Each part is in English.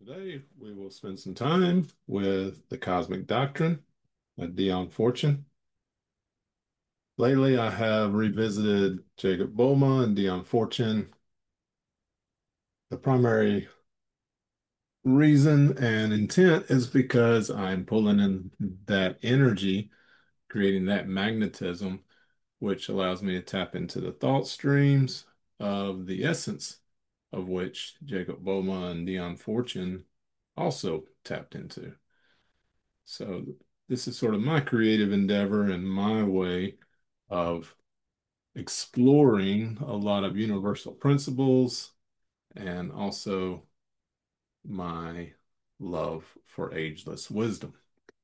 Today, we will spend some time with the Cosmic Doctrine by Dion Fortune. Lately, I have revisited Jacob Boehme and Dion Fortune. The primary reason and intent is because I'm pulling in that energy, creating that magnetism, which allows me to tap into the thought streams of the essence of which Jacob Boehme and Dion Fortune also tapped into. So this is sort of my creative endeavor and my way of exploring a lot of universal principles and also my love for ageless wisdom.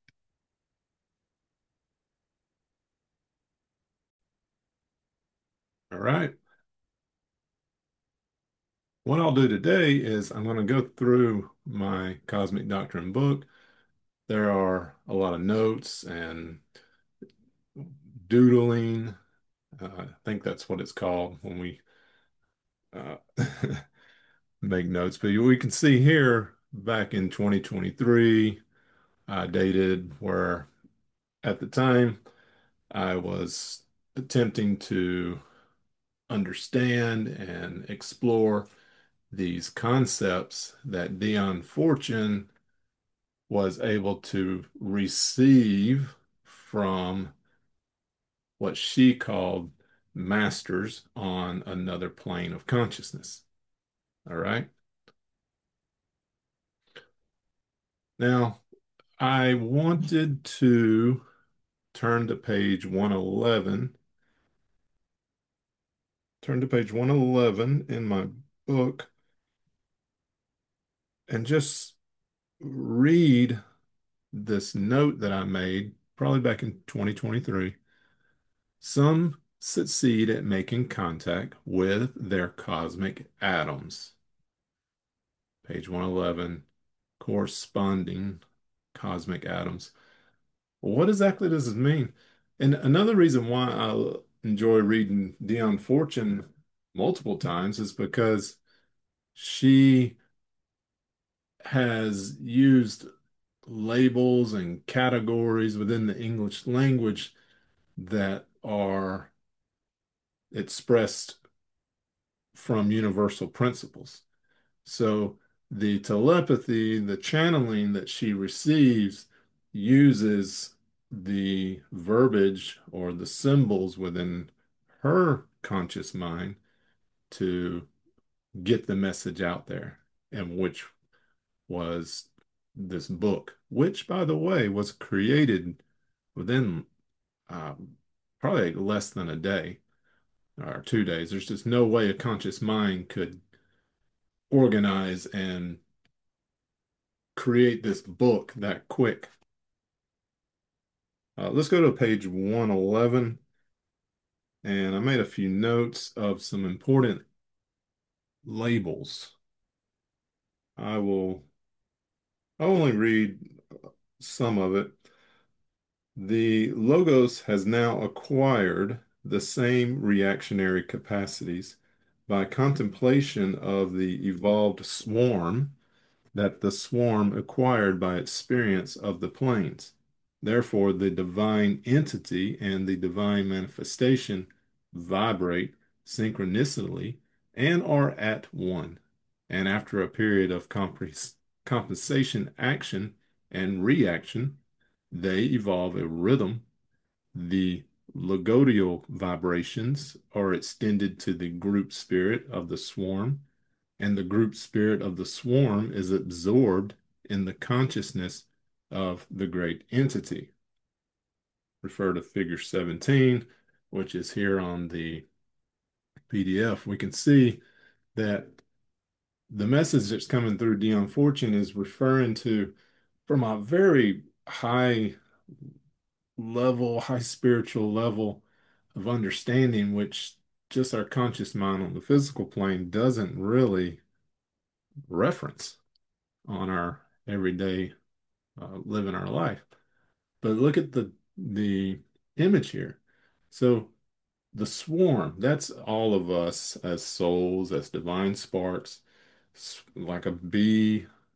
All right. What I'll do today is I'm going to go through my Cosmic Doctrine book. There are a lot of notes and doodling. I think that's what it's called when we uh, make notes. But we can see here back in 2023, I dated where at the time I was attempting to understand and explore these concepts that Dion Fortune was able to receive from what she called masters on another plane of consciousness. All right. Now, I wanted to turn to page 111. Turn to page 111 in my book and just read this note that I made probably back in 2023. Some succeed at making contact with their cosmic atoms. Page 111, corresponding cosmic atoms. What exactly does this mean? And another reason why I enjoy reading Dion Fortune multiple times is because she has used labels and categories within the English language that are expressed from universal principles. So the telepathy, the channeling that she receives uses the verbiage or the symbols within her conscious mind to get the message out there, and which was this book, which, by the way, was created within probably less than a day or 2 days. There's just no way a conscious mind could organize and create this book that quick. Let's go to page 111, and I made a few notes of some important labels. I will I'll only read some of it. The Logos has now acquired the same reactionary capacities by contemplation of the evolved swarm that the swarm acquired by experience of the planes. Therefore, the divine entity and the divine manifestation vibrate synchronicity and are at one. And after a period of compensation, action, and reaction, they evolve a rhythm. The logodial vibrations are extended to the group spirit of the swarm, and the group spirit of the swarm is absorbed in the consciousness of the great entity. Refer to figure 17, which is here on the PDF. We can see that the message that's coming through Dion Fortune is referring to from a very high level, high spiritual level of understanding, which just our conscious mind on the physical plane doesn't really reference on our everyday living our life. But look at the image here. So the swarm, that's all of us as souls, as divine sparks, like a bee,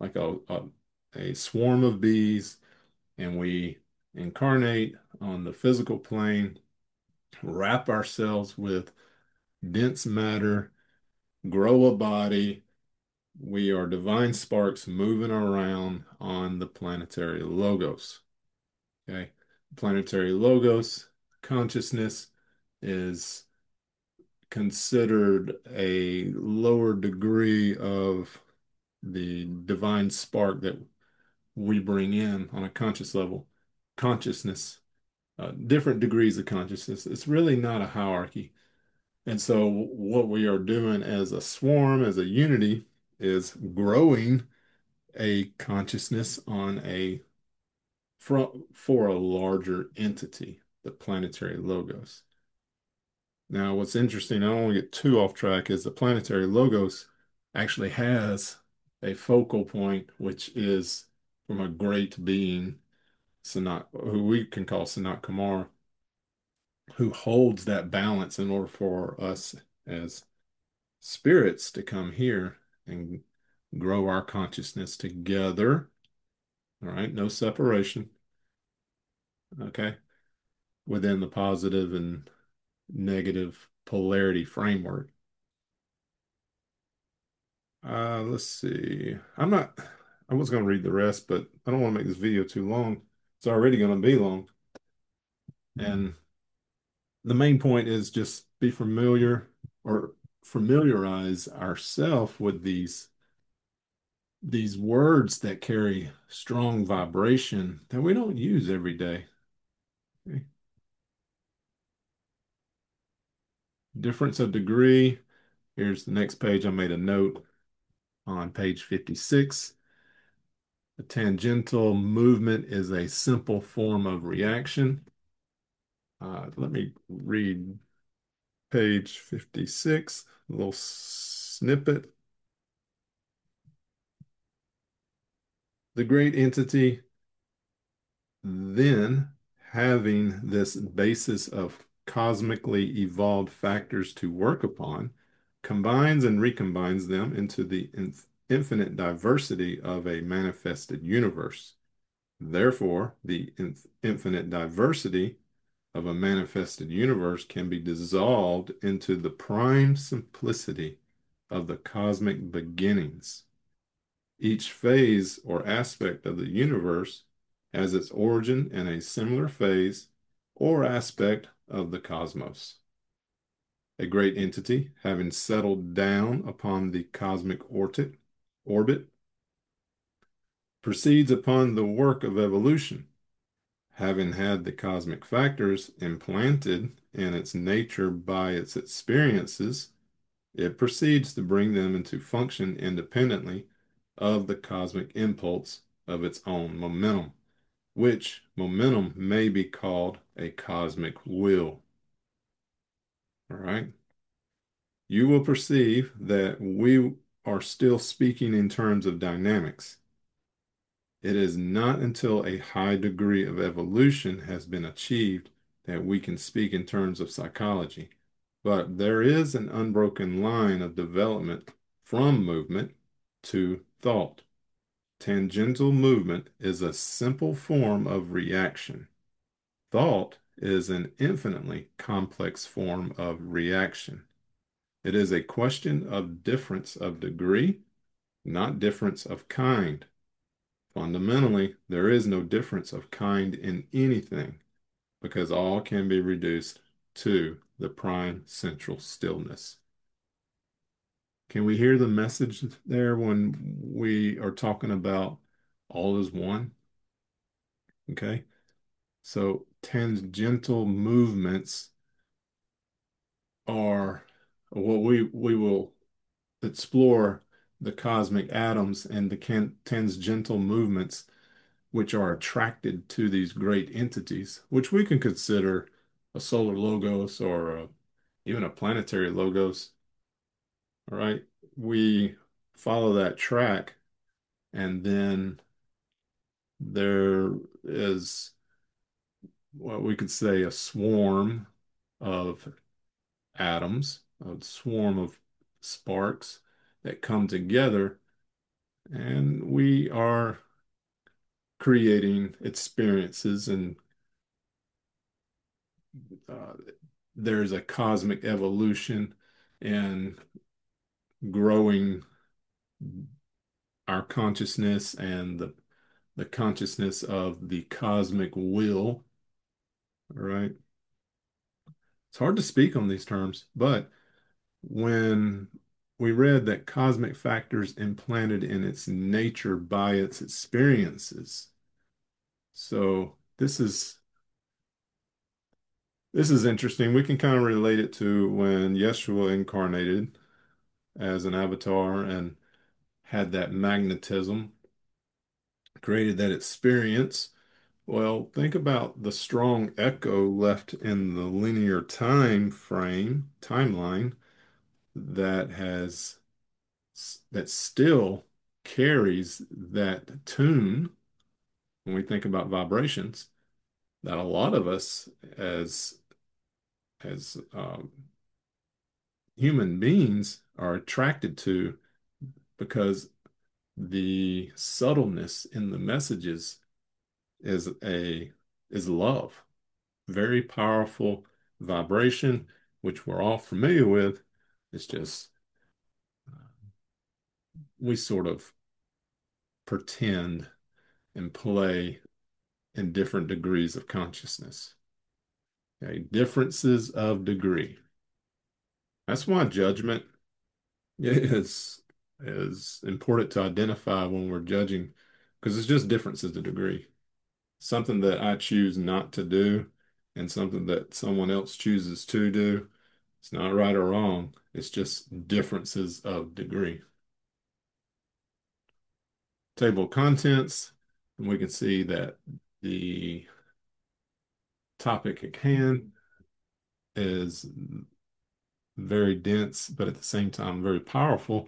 like a swarm of bees, and we incarnate on the physical plane, wrap ourselves with dense matter, grow a body. We are divine sparks moving around on the planetary logos. Okay. Planetary logos consciousness is considered a lower degree of the divine spark that we bring in on a conscious level. Consciousness, different degrees of consciousness. It's really not a hierarchy. And so, what we are doing as a swarm, as a unity, is growing a consciousness on a for a larger entity, the planetary logos. Now, what's interesting, I don't want to get too off track, is the planetary logos actually has a focal point, which is from a great being, Sanat, who we can call Sanat Kumar, who holds that balance in order for us as spirits to come here and grow our consciousness together. All right, no separation. Okay, within the positive and negative polarity framework. Let's see. I was going to read the rest, but I don't want to make this video too long. It's already going to be long. And the main point is just be familiar or familiarize ourselves with these words that carry strong vibration that we don't use every day. Okay. Difference of degree. Here's the next page. I made a note on page 56. A tangential movement is a simple form of reaction. Let me read page 56, a little snippet. The great entity, then having this basis of cosmically evolved factors to work upon, combines and recombines them into the infinite diversity of a manifested universe. Therefore, the infinite diversity of a manifested universe can be dissolved into the prime simplicity of the cosmic beginnings. Each phase or aspect of the universe has its origin in a similar phase or aspect of the cosmos. A great entity, having settled down upon the cosmic orbit, proceeds upon the work of evolution. Having had the cosmic factors implanted in its nature by its experiences, it proceeds to bring them into function independently of the cosmic impulse of its own momentum, which momentum may be called a cosmic will. All right. You will perceive that we are still speaking in terms of dynamics. It is not until a high degree of evolution has been achieved that we can speak in terms of psychology. But there is an unbroken line of development from movement to thought. Tangential movement is a simple form of reaction. Thought is an infinitely complex form of reaction. It is a question of difference of degree, not difference of kind. Fundamentally, there is no difference of kind in anything because all can be reduced to the prime central stillness. Can we hear the message there when we are talking about all is one? Okay. So tangential movements are what we will explore the cosmic atoms and the tangential movements which are attracted to these great entities, which we can consider a solar logos or even a planetary logos. All right. We follow that track, and then there is what we could say a swarm of atoms, a swarm of sparks that come together and we are creating experiences, and uh, there's a cosmic evolution and growing our consciousness and the consciousness of the cosmic will, right? It's hard to speak on these terms, but when we read that cosmic factors implanted in its nature by its experiences. So this is interesting. We can kind of relate it to when Yeshua incarnated as an avatar and had that magnetism, created that experience. Well, think about the strong echo left in the linear timeline that that still carries that tune when we think about vibrations that a lot of us as human beings are attracted to because the subtleness in the messages is a is love. Very powerful vibration, which we're all familiar with. It's just we sort of pretend and play in different degrees of consciousness. Okay, differences of degree. That's why judgment is important to identify when we're judging, because it's just differences of degree. Something that I choose not to do and something that someone else chooses to do. It's not right or wrong. It's just differences of degree. Table of contents, and we can see that the topic at hand is very dense, but at the same time very powerful.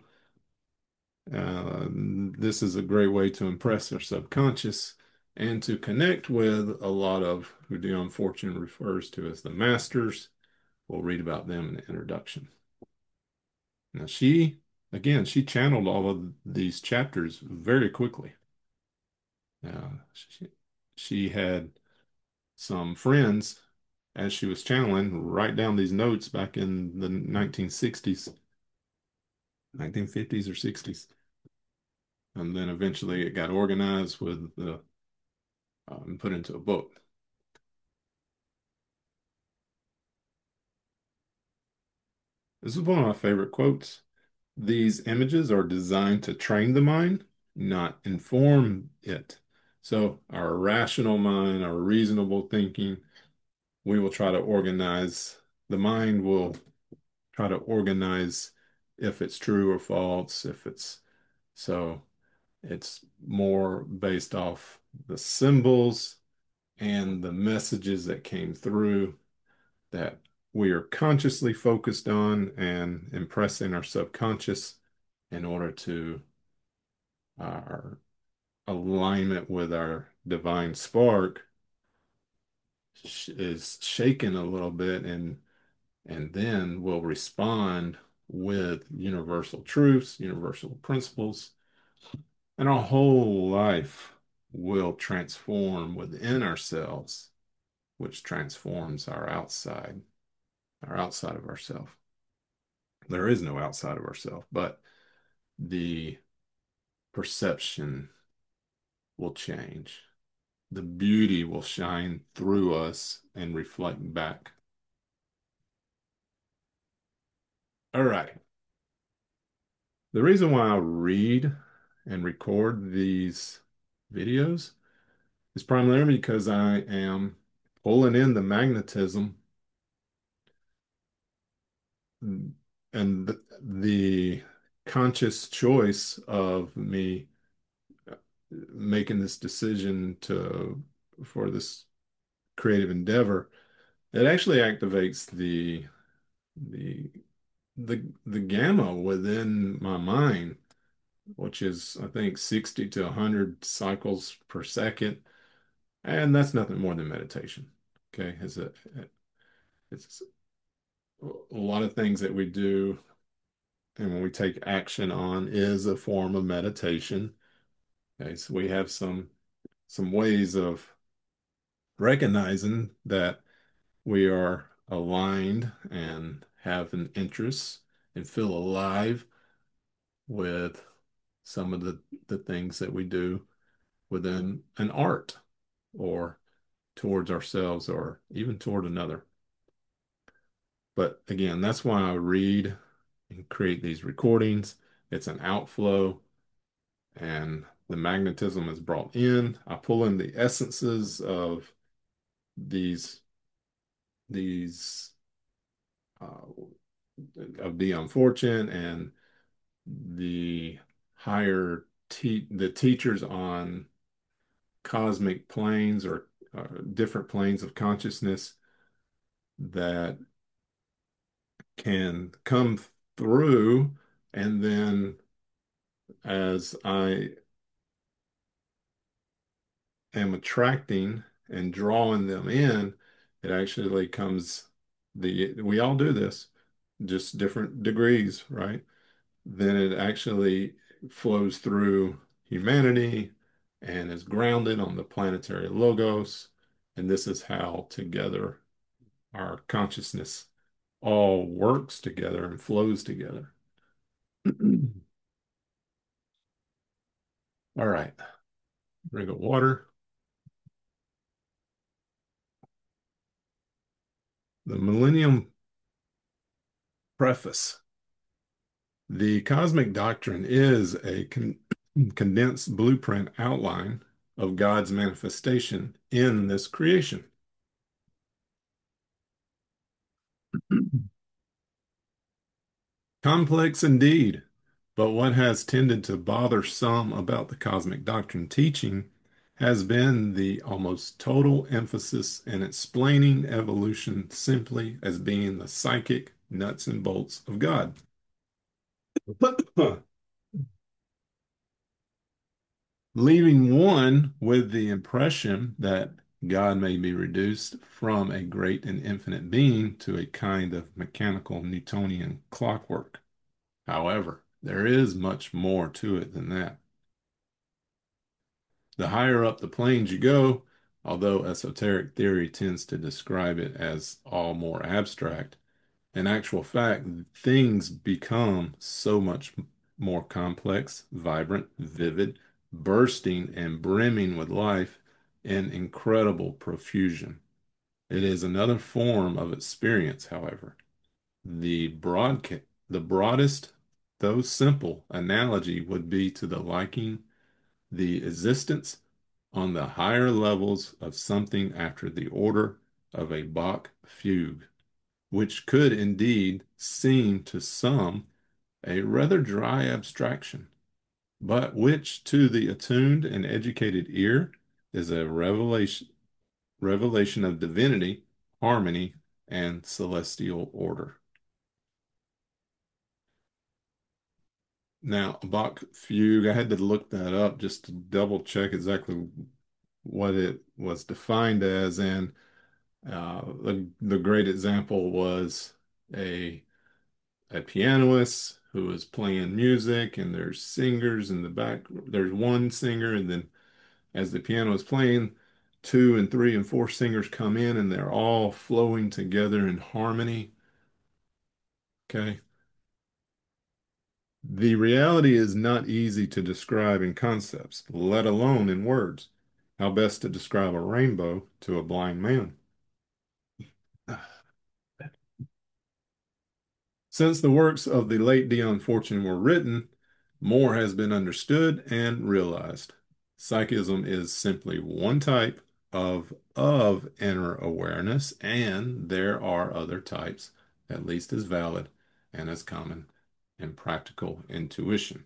This is a great way to impress our subconscious and to connect with a lot of who Dion Fortune refers to as the masters. We'll read about them in the introduction. Now, she channeled all of these chapters very quickly. She had some friends as she was channeling write down these notes back in the 1960s, 1950s or 60s. And then eventually it got organized with the and put into a book. This is one of my favorite quotes. These images are designed to train the mind, not inform it. So our rational mind, our reasonable thinking, we will try to organize. The mind will try to organize if it's true or false, if it's so it's more based off the symbols and the messages that came through that we are consciously focused on and impressing our subconscious in order to our alignment with our divine spark is shaken a little bit and then we'll respond with universal truths, universal principles, and our whole life will transform within ourselves, which transforms our outside of ourself. There is no outside of ourself, but the perception will change. The beauty will shine through us and reflect back. All right. The reason why I read and record these videos is primarily because I am pulling in the magnetism and the conscious choice of me making this decision to for this creative endeavor. It actually activates the the gamma within my mind, which is I think 60 to 100 cycles per second, and that's nothing more than meditation. Okay, it's a lot of things that we do and when we take action on is a form of meditation. Okay, so we have some ways of recognizing that we are aligned and have an interest and feel alive with some of the things that we do within an art or towards ourselves or even toward another. But again, that's why I read and create these recordings. It's an outflow, and the magnetism is brought in. I pull in the essences of these these of the unfortunate and the the teachers on cosmic planes or different planes of consciousness that can come through, and then as I am attracting and drawing them in, it actually comes we all do this, just different degrees, right? Then it actually flows through humanity and is grounded on the planetary logos. And this is how together our consciousness all works together and flows together. All right, drink of water. The Millennium Preface. The cosmic doctrine is a condensed blueprint outline of God's manifestation in this creation. Complex indeed, but what has tended to bother some about the cosmic doctrine teaching has been the almost total emphasis in explaining evolution simply as being the psychic nuts and bolts of God. Leaving one with the impression that God may be reduced from a great and infinite being to a kind of mechanical Newtonian clockwork. However, there is much more to it than that. The higher up the planes you go, although esoteric theory tends to describe it as all more abstract, in actual fact, things become so much more complex, vibrant, vivid, bursting and brimming with life in incredible profusion. It is another form of experience, however. The broadest, though simple, analogy would be to the liking the existence on the higher levels of something after the order of a Bach fugue, which could indeed seem to some a rather dry abstraction, but which to the attuned and educated ear is a revelation of divinity, harmony, and celestial order. Now, Bach fugue, I had to look that up just to double check exactly what it was defined as, and the great example was a a pianist who is playing music, and there's singers in the back. There's one singer, and then as the piano is playing, two and three and four singers come in, and they're all flowing together in harmony. Okay. The reality is not easy to describe in concepts, let alone in words. How best to describe a rainbow to a blind man? Since the works of the late Dion Fortune were written, more has been understood and realized. Psychism is simply one type of inner awareness, and there are other types at least as valid and as common in practical intuition.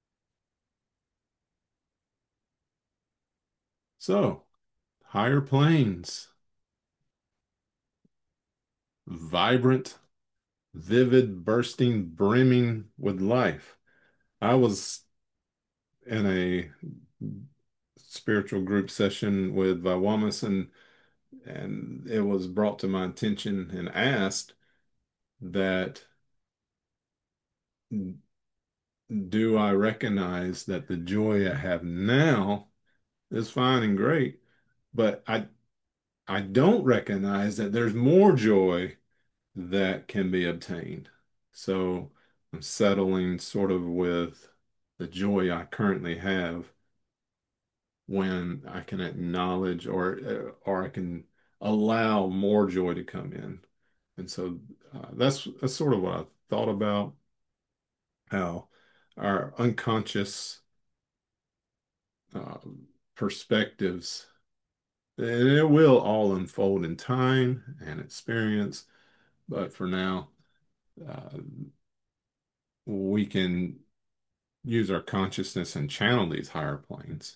So, higher planes, vibrant, vivid, bursting, brimming with life. I was in a spiritual group session with Vawamas, and it was brought to my attention and asked that do I recognize that the joy I have now is fine and great, but I don't recognize that there's more joy that can be obtained. So I'm settling sort of with the joy I currently have when I can acknowledge or I can allow more joy to come in. And so that's sort of what I thought about how our unconscious uh, perspectives, and it will all unfold in time and experience, but for now, uh, we can use our consciousness and channel these higher planes.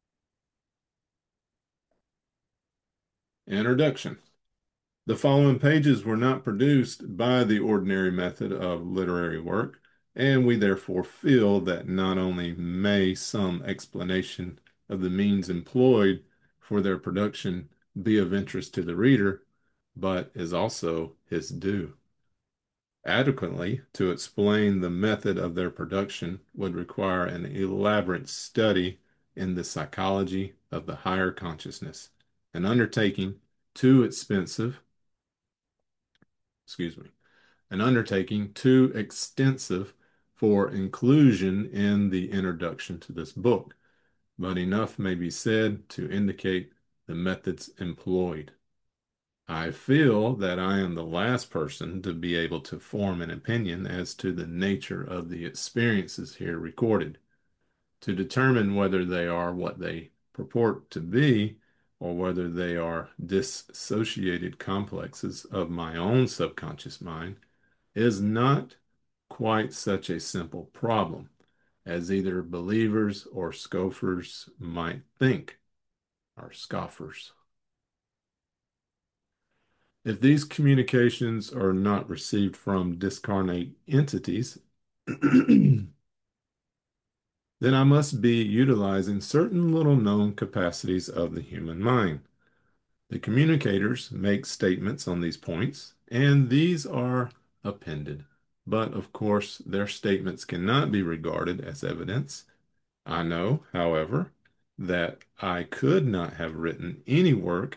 Introduction. The following pages were not produced by the ordinary method of literary work, and we therefore feel that not only may some explanation of the means employed for their production be of interest to the reader, but is also his due. Adequately to explain the method of their production would require an elaborate study in the psychology of the higher consciousness, an undertaking too expensive, excuse me, an undertaking too extensive for inclusion in the introduction to this book, but enough may be said to indicate the methods employed. I feel that I am the last person to be able to form an opinion as to the nature of the experiences here recorded. To determine whether they are what they purport to be, or whether they are dissociated complexes of my own subconscious mind, is not quite such a simple problem as either believers or scoffers might think, or scoffers. If these communications are not received from discarnate entities, then I must be utilizing certain little known capacities of the human mind. The communicators make statements on these points, and these are appended. But of course, their statements cannot be regarded as evidence. I know, however, that I could not have written any work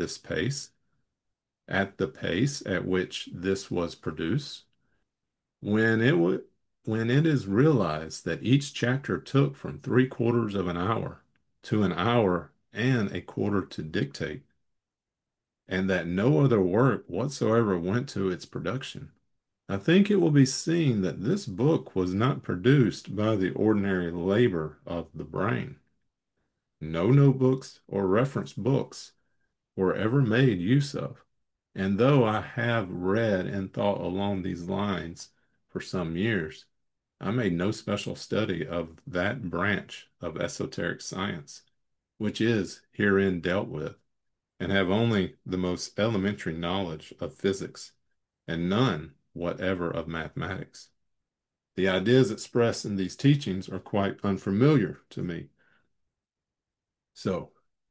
at the pace at which this was produced, when when it is realized that each chapter took from 3/4 of an hour to an hour and a quarter to dictate, and that no other work whatsoever went to its production. I think it will be seen that this book was not produced by the ordinary labor of the brain. No notebooks or reference books were ever made use of. And though I have read and thought along these lines for some years, I made no special study of that branch of esoteric science, which is herein dealt with, and have only the most elementary knowledge of physics, and none whatever of mathematics. The ideas expressed in these teachings are quite unfamiliar to me. So,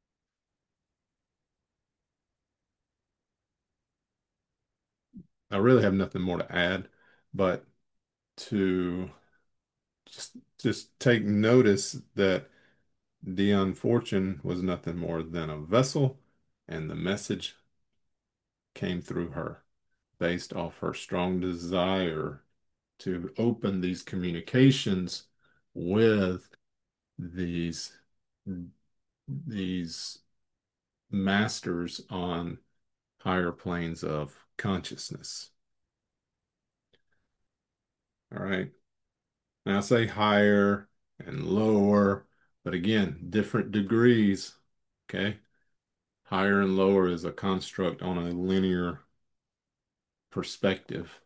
I really have nothing more to add, but to just take notice that Dion Fortune was nothing more than a vessel, and the message came through her based off her strong desire to open these communications with these these masters on higher planes of consciousness. All right. Now I say higher and lower, but again, different degrees. Okay. Higher and lower is a construct on a linear perspective.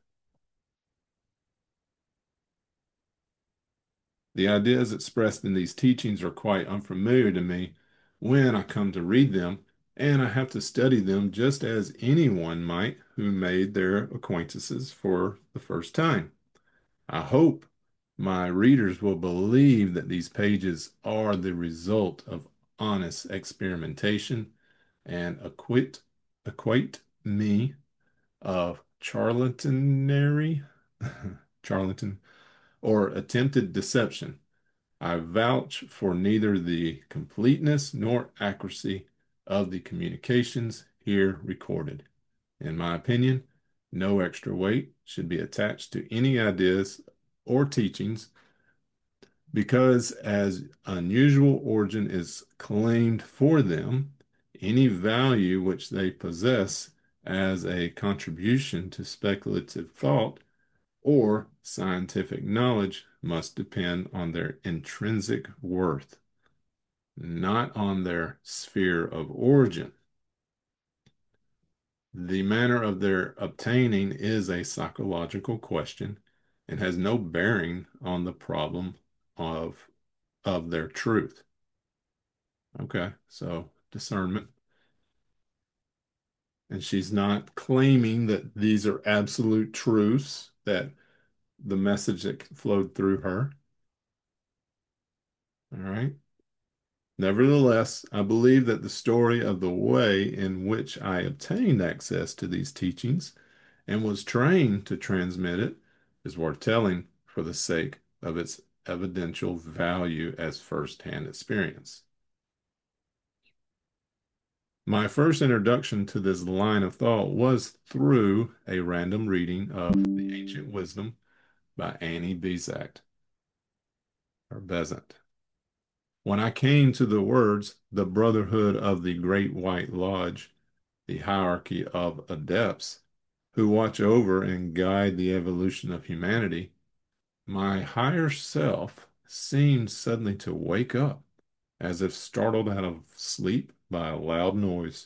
The ideas expressed in these teachings are quite unfamiliar to me when I come to read them, and I have to study them just as anyone might who made their acquaintances for the first time. I hope my readers will believe that these pages are the result of honest experimentation and acquit me of charlatanary charlatan or attempted deception. I vouch for neither the completeness nor accuracy of the communications here recorded. In my opinion, no extra weight should be attached to any ideas or teachings because, as unusual origin is claimed for them, any value which they possess as a contribution to speculative thought or scientific knowledge must depend on their intrinsic worth, not on their sphere of origin. The manner of their obtaining is a psychological question and has no bearing on the problem of their truth. Okay, so discernment. And she's not claiming that these are absolute truths, that the message that flowed through her. All right. Nevertheless, I believe that the story of the way in which I obtained access to these teachings and was trained to transmit it is worth telling for the sake of its evidential value as first-hand experience. My first introduction to this line of thought was through a random reading of The Ancient Wisdom by Annie Besant or Besant. When I came to the words, the Brotherhood of the Great White Lodge, the hierarchy of adepts who watch over and guide the evolution of humanity, my higher self seemed suddenly to wake up as if startled out of sleep by a loud noise.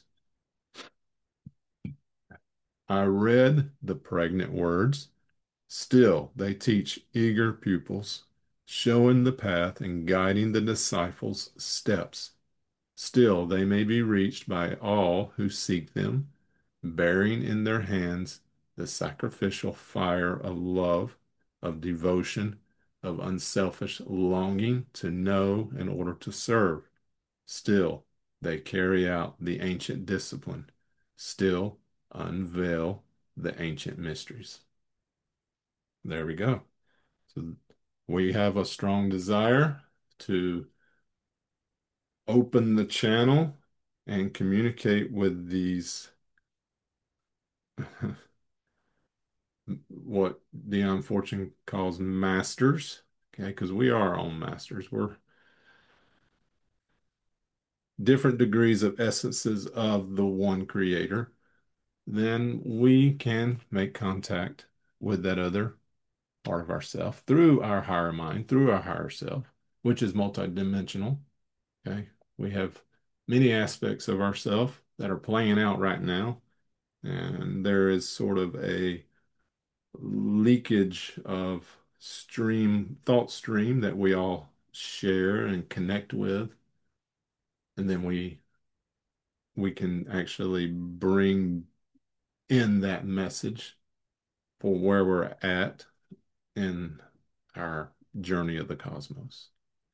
I read the pregnant words. Still, they teach eager pupils, showing the path and guiding the disciples' steps. Still, they may be reached by all who seek them, bearing in their hands the sacrificial fire of love, of devotion, of unselfish longing to know in order to serve. Still, they carry out the ancient discipline. Still, unveil the ancient mysteries. There we go. So we have a strong desire to open the channel and communicate with these what Dion Fortune calls masters. Okay, because we are our own masters. We're different degrees of essences of the one creator. Then we can make contact with that other part of ourself through our higher mind, through our higher self, which is multidimensional. Okay. We have many aspects of ourself that are playing out right now. And there is sort of a leakage of thought stream that we all share and connect with. And then we can actually bring in that message for where we're at in our journey of the cosmos.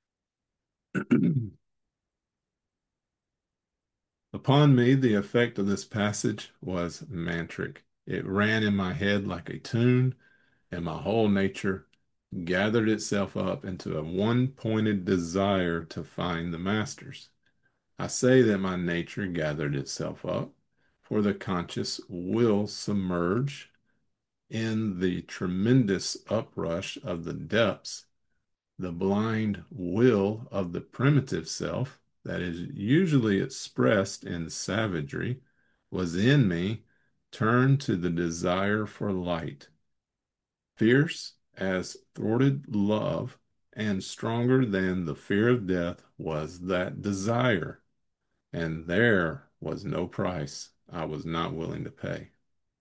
Upon me, the effect of this passage was mantric. It ran in my head like a tune, and my whole nature gathered itself up into a one-pointed desire to find the masters. I say that my nature gathered itself up, for the conscious will submerge in the tremendous uprush of the depths. The blind will of the primitive self, that is usually expressed in savagery, was in me, turned to the desire for light. Fierce as thwarted love and stronger than the fear of death was that desire, and there was no price I was not willing to pay.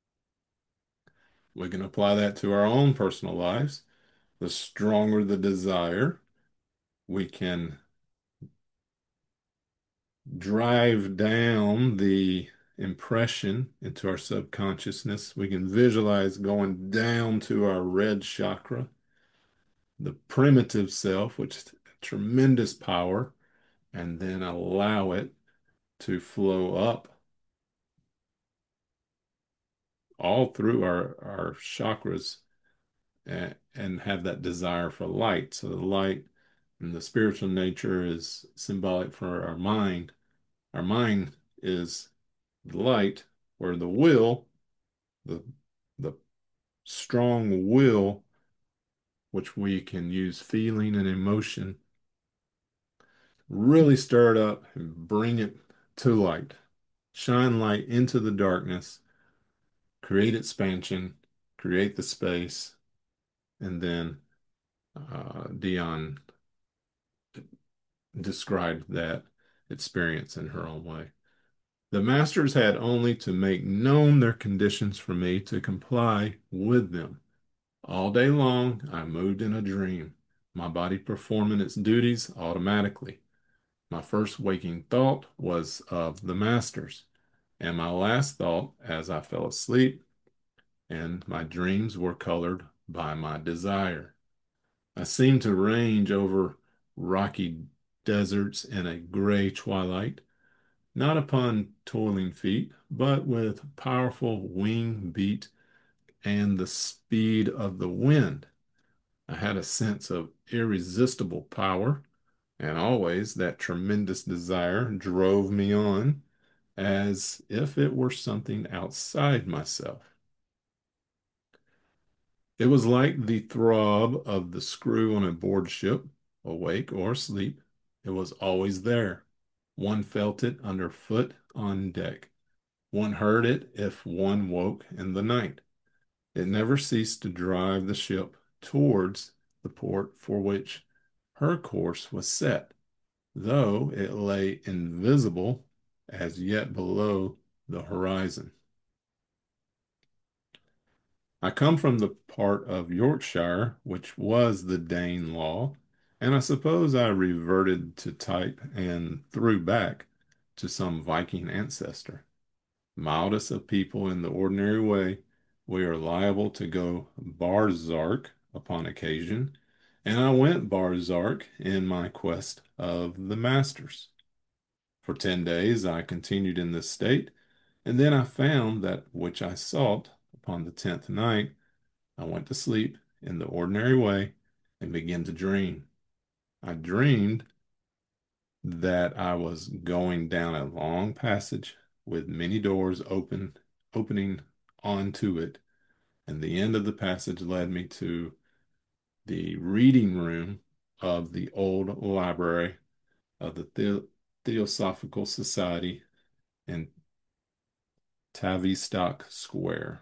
We can apply that to our own personal lives. The stronger the desire, we can drive down the impression into our subconsciousness. We can visualize going down to our red chakra, the primitive self, which is tremendous power, and then allow it to flow up all through our chakras and have that desire for light. So the light and the spiritual nature is symbolic for our mind. Our mind is the light, where the will, the the strong will, which we can use feeling and emotion, really stir it up and bring it to light. Shine light into the darkness, create expansion, create the space, and then Dion described that experience in her own way. The masters had only to make known their conditions for me to comply with them. All day long, I moved in a dream, my body performing its duties automatically. My first waking thought was of the masters, and my last thought as I fell asleep, and my dreams were colored by my desire. I seemed to range over rocky deserts in a gray twilight, not upon toiling feet, but with powerful wing beat and the speed of the wind. I had a sense of irresistible power, and always that tremendous desire drove me on as if it were something outside myself. It was like the throb of the screw on a board ship, awake or asleep. It was always there. One felt it underfoot on deck. One heard it if one woke in the night. It never ceased to drive the ship towards the port for which her course was set, though it lay invisible as yet below the horizon. I come from the part of Yorkshire which was the Danelaw, and I suppose I reverted to type and threw back to some Viking ancestor. Mildest of people in the ordinary way, we are liable to go barzark upon occasion, and I went barzark in my quest of the masters. For 10 days I continued in this state, and then I found that which I sought. Upon the 10th night, I went to sleep in the ordinary way and began to dream. I dreamed that I was going down a long passage with many doors opening onto it, and the end of the passage led me to the reading room of the old library of the Theosophical Society in Tavistock Square.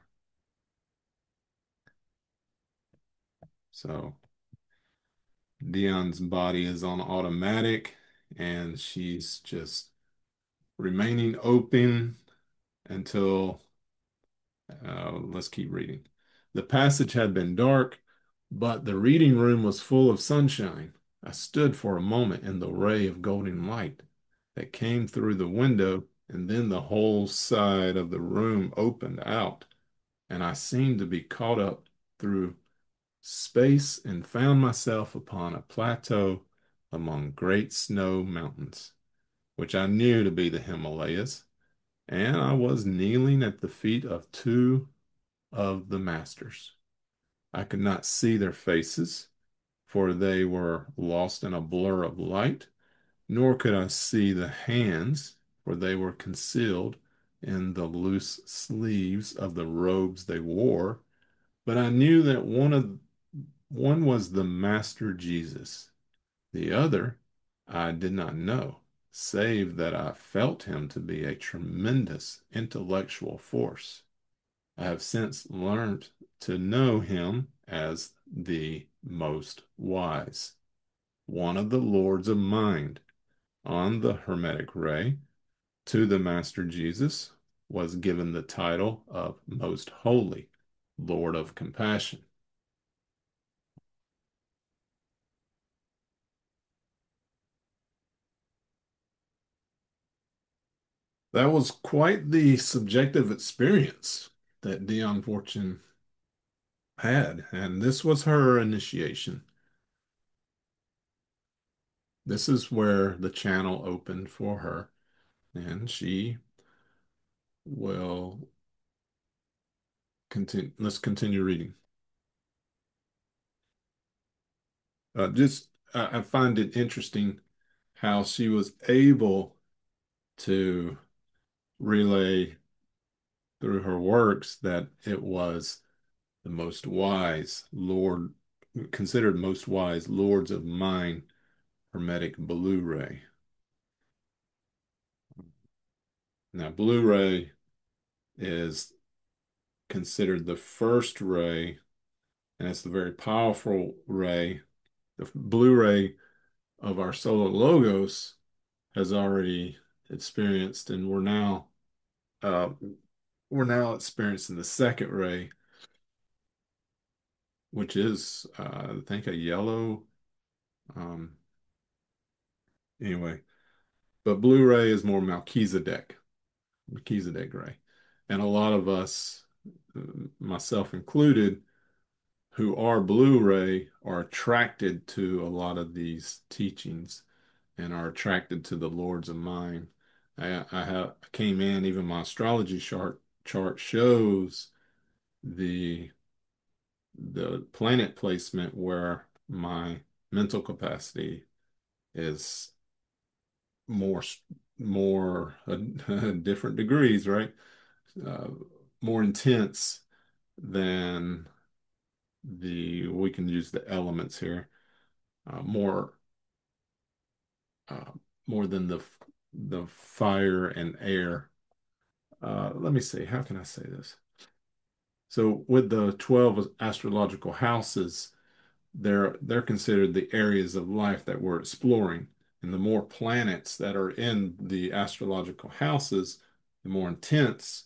So Dion's body is on automatic, and she's just remaining open until let's keep reading. The passage had been dark, but the reading room was full of sunshine. I stood for a moment in the ray of golden light that came through the window, and then the whole side of the room opened out, and I seemed to be caught up through space and found myself upon a plateau among great snow mountains, which I knew to be the Himalayas, and I was kneeling at the feet of two of the masters. I could not see their faces, for they were lost in a blur of light, nor could I see the hands, for they were concealed in the loose sleeves of the robes they wore. But I knew that one was the Master Jesus. The other I did not know, save that I felt him to be a tremendous intellectual force. I have since learned to know him as the Most Wise, one of the Lords of Mind. On the Hermetic Ray, to the Master Jesus was given the title of Most Holy, Lord of Compassion. That was quite the subjective experience that Dion Fortune had, and this was her initiation. This is where the channel opened for her, and she will continue. Let's continue reading. I find it interesting how she was able to relay through her works that it was the most wise Lord, considered most wise Lords of Mine Hermetic Blue Ray. Now, Blue Ray is considered the first ray, and it's the very powerful ray. The Blue Ray of our solar logos has already experienced, and uh, we're now experiencing the second ray, which is I think a yellow. Um, anyway, but Blue Ray is more Melchizedek ray, and a lot of us, uh, myself included, who are Blue Ray, are attracted to a lot of these teachings and are attracted to the Lords of Mind. I came in, even my astrology chart shows the planet placement where my mental capacity is more more different degrees, right? Uh, More intense than we can use the elements here, more uh, more than the fire and air. Let me see, how can I say this? So with the 12 astrological houses, they're considered the areas of life that we're exploring. And the more planets that are in the astrological houses, the more intense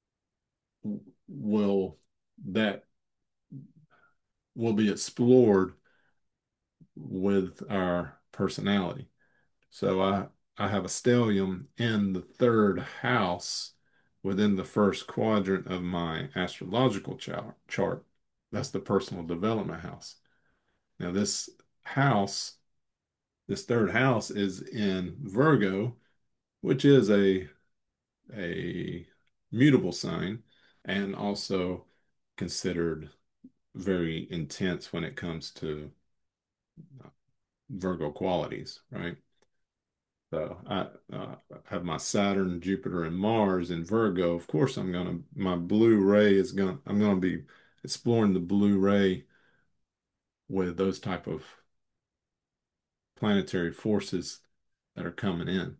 will that will be explored with our personality. So I have a stellium in the third house within the first quadrant of my astrological chart. That's the personal development house. Now house, this third house is in Virgo, which is a mutable sign and also considered very intense when it comes to Virgo qualities, right? So I have my Saturn, Jupiter, and Mars in Virgo. Of course, my blue ray I'm gonna be exploring the blue ray with those type of planetary forces that are coming in.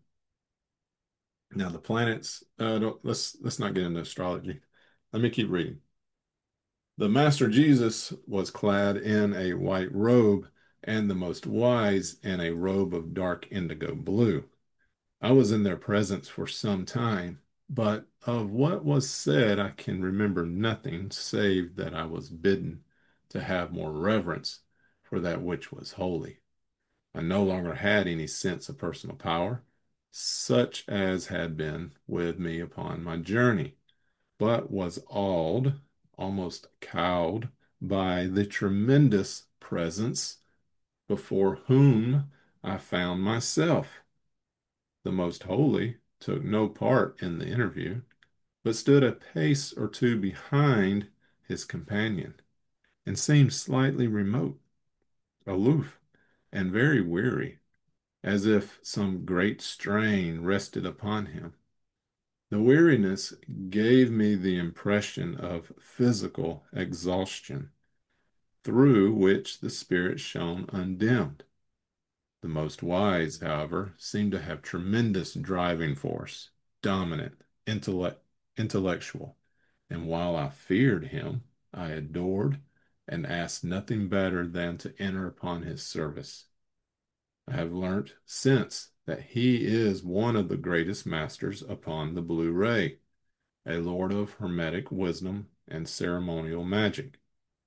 Now the planets, let's not get into astrology. Let me keep reading. The Master Jesus was clad in a white robe, and the most wise in a robe of dark indigo blue. I was in their presence for some time, but of what was said I can remember nothing save that I was bidden to have more reverence for that which was holy. I no longer had any sense of personal power, such as had been with me upon my journey, but was awed, almost cowed, by the tremendous presence before whom I found myself. The Most Holy took no part in the interview, but stood a pace or two behind his companion, and seemed slightly remote, aloof, and very weary, as if some great strain rested upon him. The weariness gave me the impression of physical exhaustion, through which the spirit shone undimmed. The most wise, however, seemed to have tremendous driving force, dominant, intellectual, and while I feared him, I adored and asked nothing better than to enter upon his service. I have learnt since that he is one of the greatest masters upon the blue ray, a lord of hermetic wisdom and ceremonial magic.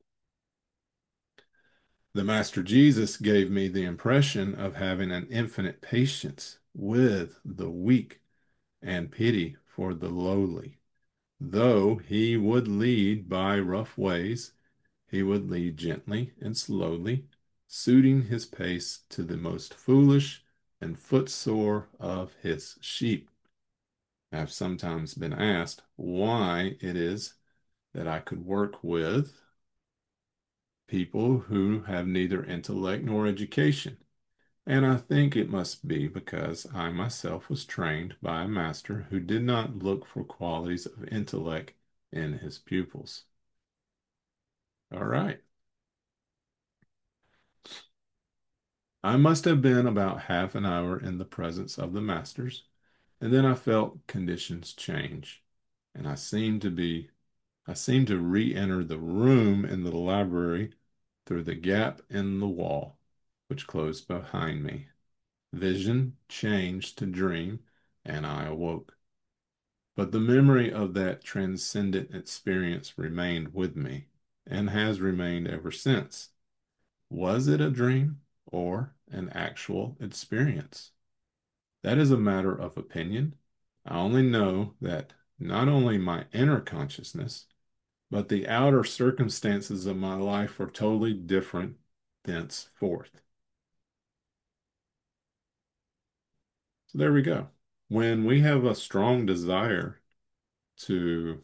The Master Jesus gave me the impression of having an infinite patience with the weak and pity for the lowly. Though he would lead by rough ways, he would lead gently and slowly, suiting his pace to the most foolish and footsore of his sheep. I have sometimes been asked why it is that I could work with people who have neither intellect nor education. And I think it must be because I myself was trained by a master who did not look for qualities of intellect in his pupils. All right. I must have been about half an hour in the presence of the masters, and then I felt conditions change, and I seemed to re-enter the room in the library through the gap in the wall, which closed behind me. Vision changed to dream, and I awoke. But the memory of that transcendent experience remained with me and has remained ever since. Was it a dream or an actual experience? That is a matter of opinion. I only know that not only my inner consciousness, but the outer circumstances of my life were totally different thenceforth. So there we go. When we have a strong desire to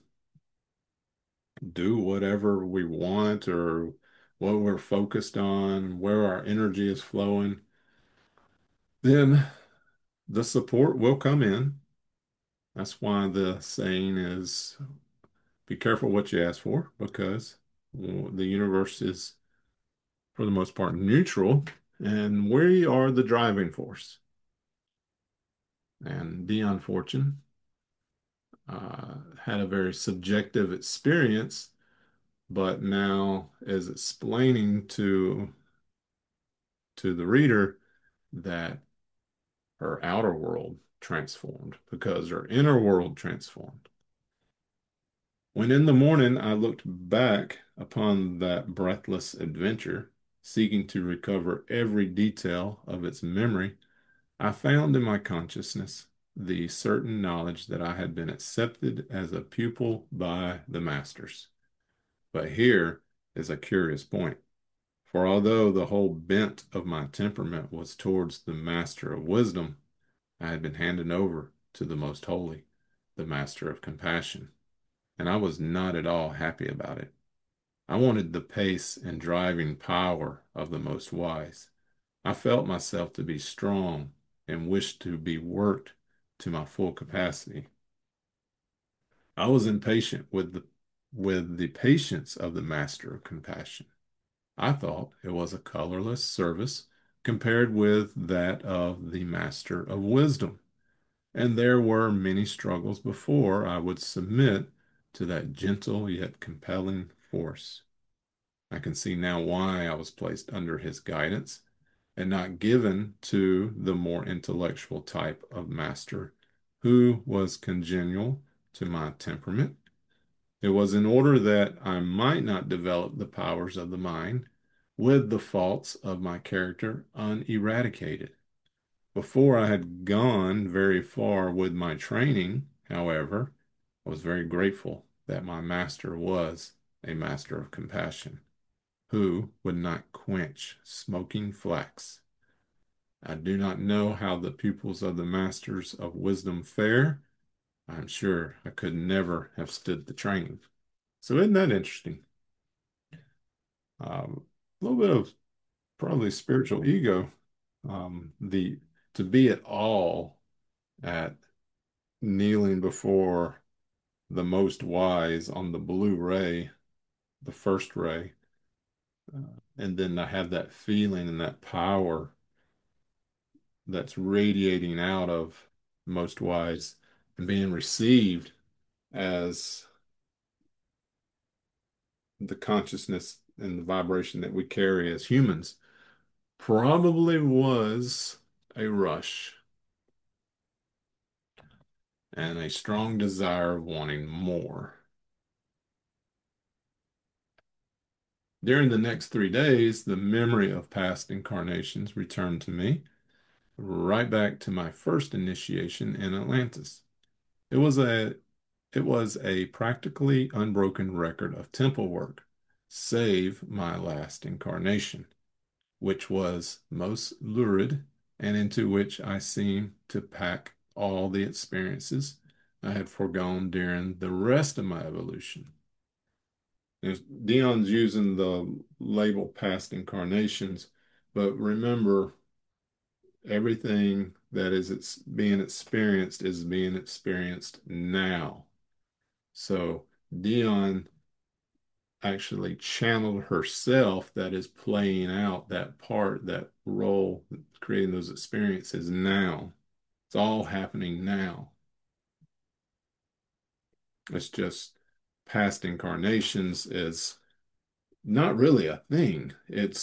do whatever we want or what we're focused on, where our energy is flowing, then the support will come in. That's why the saying is be careful what you ask for because the universe is, for the most part, neutral and we are the driving force. And Dion Fortune had a very subjective experience, but now is explaining to the reader that her outer world transformed because her inner world transformed. When in the morning I looked back upon that breathless adventure, seeking to recover every detail of its memory, I found in my consciousness the certain knowledge that I had been accepted as a pupil by the masters. But here is a curious point. For although the whole bent of my temperament was towards the master of wisdom, I had been handed over to the most holy, the master of compassion, and I was not at all happy about it. I wanted the pace and driving power of the most wise. I felt myself to be strong and wished to be worked to my full capacity. I was impatient with the patience of the master of compassion. I thought it was a colorless service compared with that of the master of wisdom. And there were many struggles before I would submit to that gentle yet compelling force. I can see now why I was placed under his guidance and not given to the more intellectual type of master who was congenial to my temperament. It was in order that I might not develop the powers of the mind with the faults of my character uneradicated. Before I had gone very far with my training, however, I was very grateful that my master was a master of compassion, who would not quench smoking flax. I do not know how the pupils of the masters of wisdom fare. I'm sure I could never have stood the training. So isn't that interesting? A little bit of probably spiritual ego. The to be at all at kneeling before the most wise on the blue ray, the first ray, uh, and then to have that feeling and that power that's radiating out of most wise and being received as the consciousness and the vibration that we carry as humans probably was a rush and a strong desire of wanting more. During the next 3 days, the memory of past incarnations returned to me, right back to my first initiation in Atlantis. It was a it was a practically unbroken record of temple work, save my last incarnation, which was most lurid and into which I seemed to pack all the experiences I had foregone during the rest of my evolution. Dion's using the label past incarnations, but remember, everything that it's being experienced is being experienced now. So Dion actually channeled herself that is playing out that part, that role, creating those experiences now. It's all happening now. It's just past incarnations is not really a thing.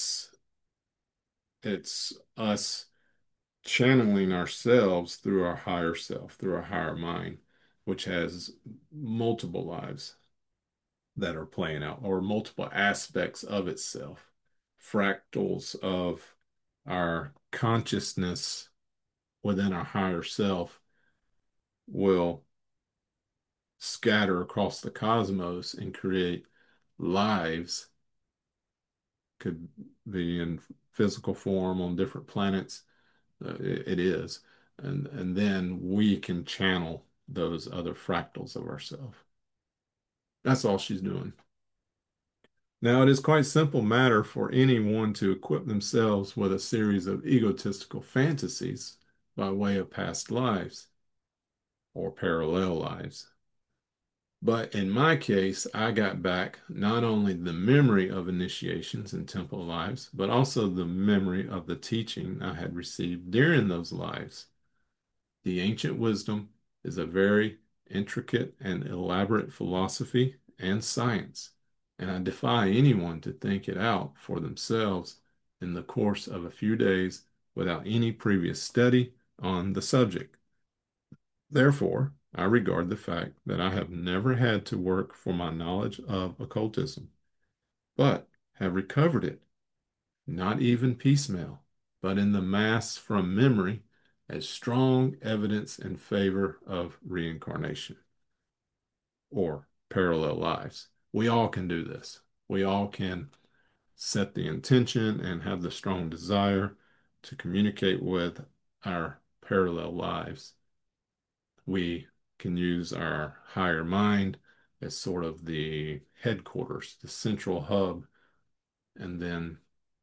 It's us channeling ourselves through our higher self, through our higher mind, which has multiple lives that are playing out, or multiple aspects of itself, fractals of our consciousness within our higher self will scatter across the cosmos and create lives, could be in physical form on different planets. It is. And then we can channel those other fractals of ourselves. That's all she's doing. Now, it is quite simple matter for anyone to equip themselves with a series of egotistical fantasies by way of past lives or parallel lives. But in my case, I got back not only the memory of initiations and temple lives, but also the memory of the teaching I had received during those lives. The ancient wisdom is a very intricate and elaborate philosophy and science, and I defy anyone to think it out for themselves in the course of a few days without any previous study on the subject. Therefore, I regard the fact that I have never had to work for my knowledge of occultism, but have recovered it, not even piecemeal, but in the mass from memory, as strong evidence in favor of reincarnation or parallel lives. We all can do this. We all can set the intention and have the strong desire to communicate with our parallel lives. We can use our higher mind as sort of the headquarters, the central hub, and then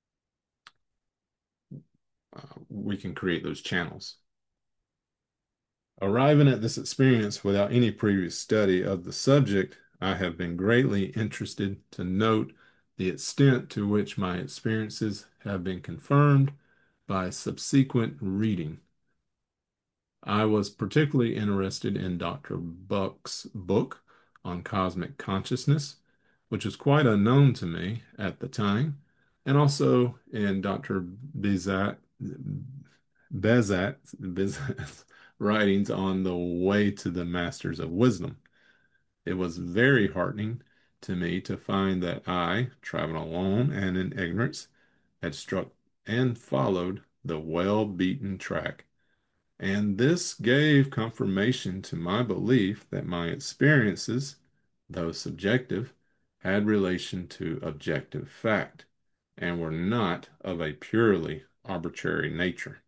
we can create those channels. Arriving at this experience without any previous study of the subject, I have been greatly interested to note the extent to which my experiences have been confirmed by subsequent reading. I was particularly interested in Dr. Buck's book on cosmic consciousness, which was quite unknown to me at the time, and also in Dr. Bezat's writings on the way to the Masters of Wisdom. It was very heartening to me to find that I, traveling alone and in ignorance, had struck and followed the well-beaten track. And this gave confirmation to my belief that my experiences, though subjective, had relation to objective fact and were not of a purely arbitrary nature.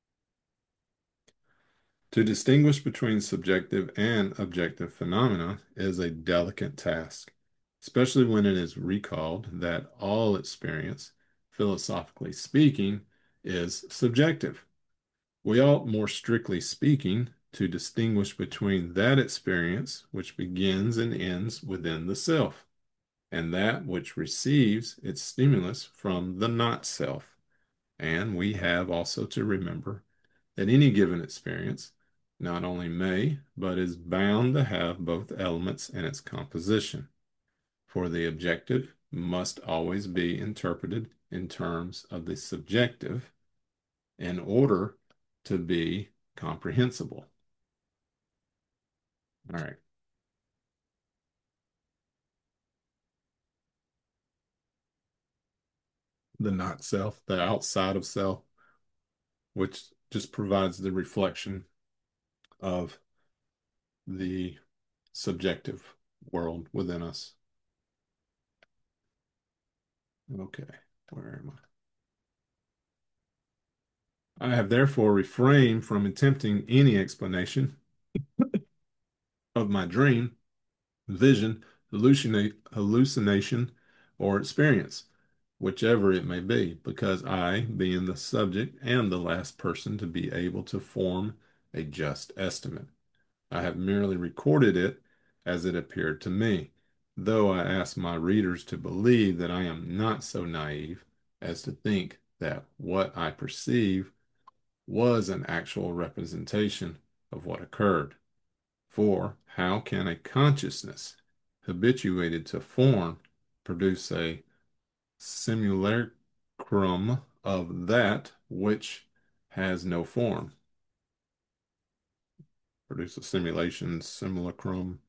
To distinguish between subjective and objective phenomena is a delicate task, especially when it is recalled that all experience, philosophically speaking, is subjective. We ought, more strictly speaking, to distinguish between that experience which begins and ends within the self, and that which receives its stimulus from the not self. And we have also to remember that any given experience not only may, but is bound to have both elements in its composition. For the objective must always be interpreted in terms of the subjective in order to be comprehensible. All right. The not self, the outside of self, which just provides the reflection of the subjective world within us. Okay, where am I? I have therefore refrained from attempting any explanation of my dream, vision, hallucination or experience, whichever it may be, because I, being the subject, am the last person to be able to form a just estimate. I have merely recorded it as it appeared to me, though I ask my readers to believe that I am not so naive as to think that what I perceive was an actual representation of what occurred. For how can a consciousness habituated to form produce a simulacrum of that which has no form? Produce a simulacrum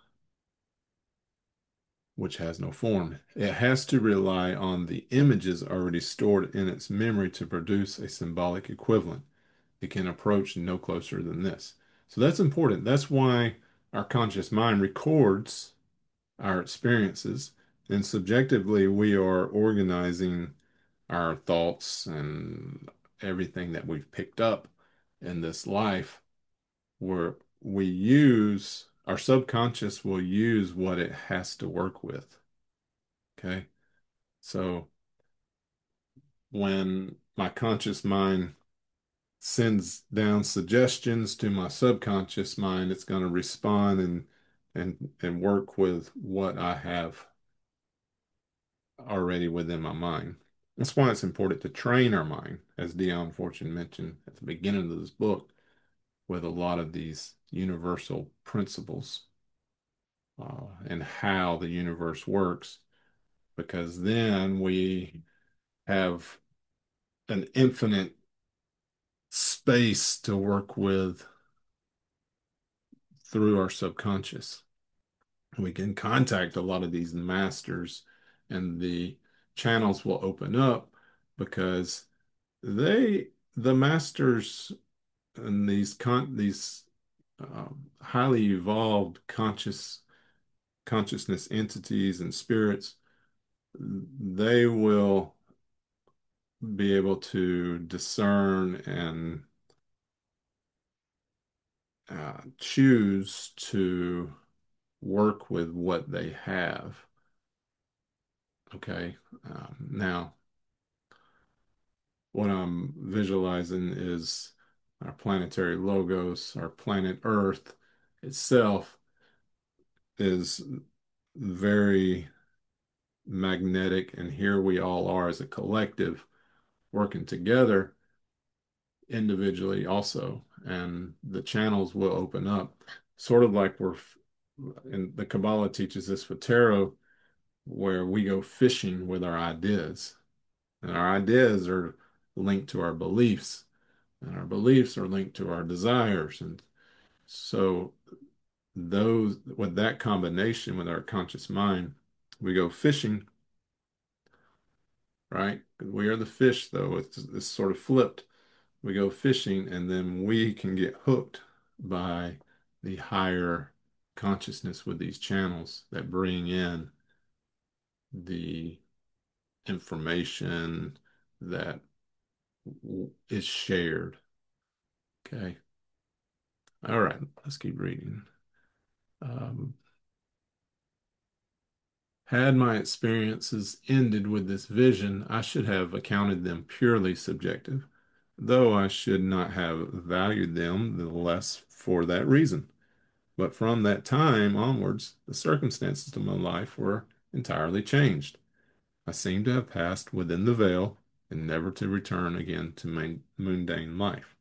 which has no form. It has to rely on the images already stored in its memory to produce a symbolic equivalent. It can approach no closer than this. So that's important. That's why our conscious mind records our experiences, and subjectively, we are organizing our thoughts and everything that we've picked up in this life, where we use our subconscious will use what it has to work with. Okay. So when my conscious mind sends down suggestions to my subconscious mind, it's going to respond and work with what I have already within my mind. That's why it's important to train our mind, as Dion Fortune mentioned at the beginning of this book, with a lot of these universal principles and how the universe works, because then we have an infinite space to work with through our subconscious. We can contact a lot of these masters, and the channels will open up because the masters and these highly evolved consciousness entities and spirits, they will be able to discern and choose to work with what they have. Okay. Now, what I'm visualizing is our planetary logos, our planet Earth itself is very magnetic, and here we all are as a collective working together individually also, and the channels will open up, sort of like and the Kabbalah teaches this with tarot, where we go fishing with our ideas, and our ideas are linked to our beliefs, and our beliefs are linked to our desires, and so those with that combination with our conscious mind, we go fishing, right? We are the fish, though. It's sort of flipped. We go fishing, and then we can get hooked by the higher consciousness with these channels that bring in the information that is shared. Okay. All right. Let's keep reading. Um, Had my experiences ended with this vision, I should have accounted them purely subjective, though I should not have valued them the less for that reason. But from that time onwards, the circumstances of my life were entirely changed. I seemed to have passed within the veil and never to return again to mundane life.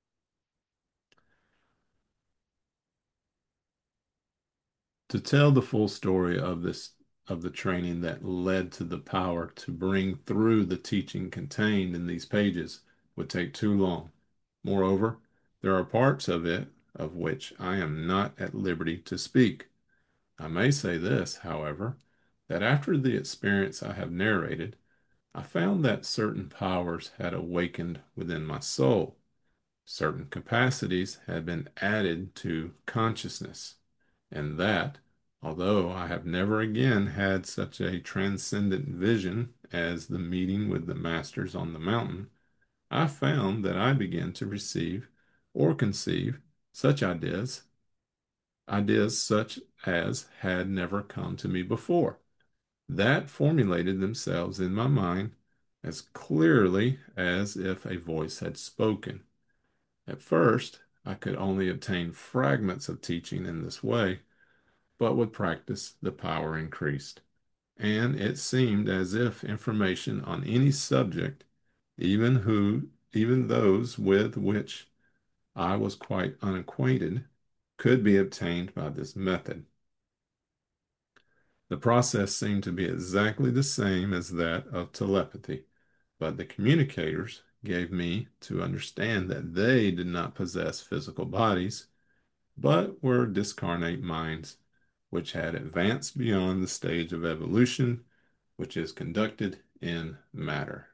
To tell the full story of the training that led to the power to bring through the teaching contained in these pages would take too long. Moreover, there are parts of it of which I am not at liberty to speak. I may say this, however, that after the experience I have narrated, I found that certain powers had awakened within my soul. Certain capacities had been added to consciousness, and that, although I have never again had such a transcendent vision as the meeting with the masters on the mountain, I found that I began to receive or conceive such ideas such as had never come to me before, that formulated themselves in my mind as clearly as if a voice had spoken. At first, I could only obtain fragments of teaching in this way, but with practice, the power increased, and it seemed as if information on any subject, even those with which I was quite unacquainted, could be obtained by this method. The process seemed to be exactly the same as that of telepathy, but the communicators gave me to understand that they did not possess physical bodies, but were discarnate minds, which had advanced beyond the stage of evolution, which is conducted in matter.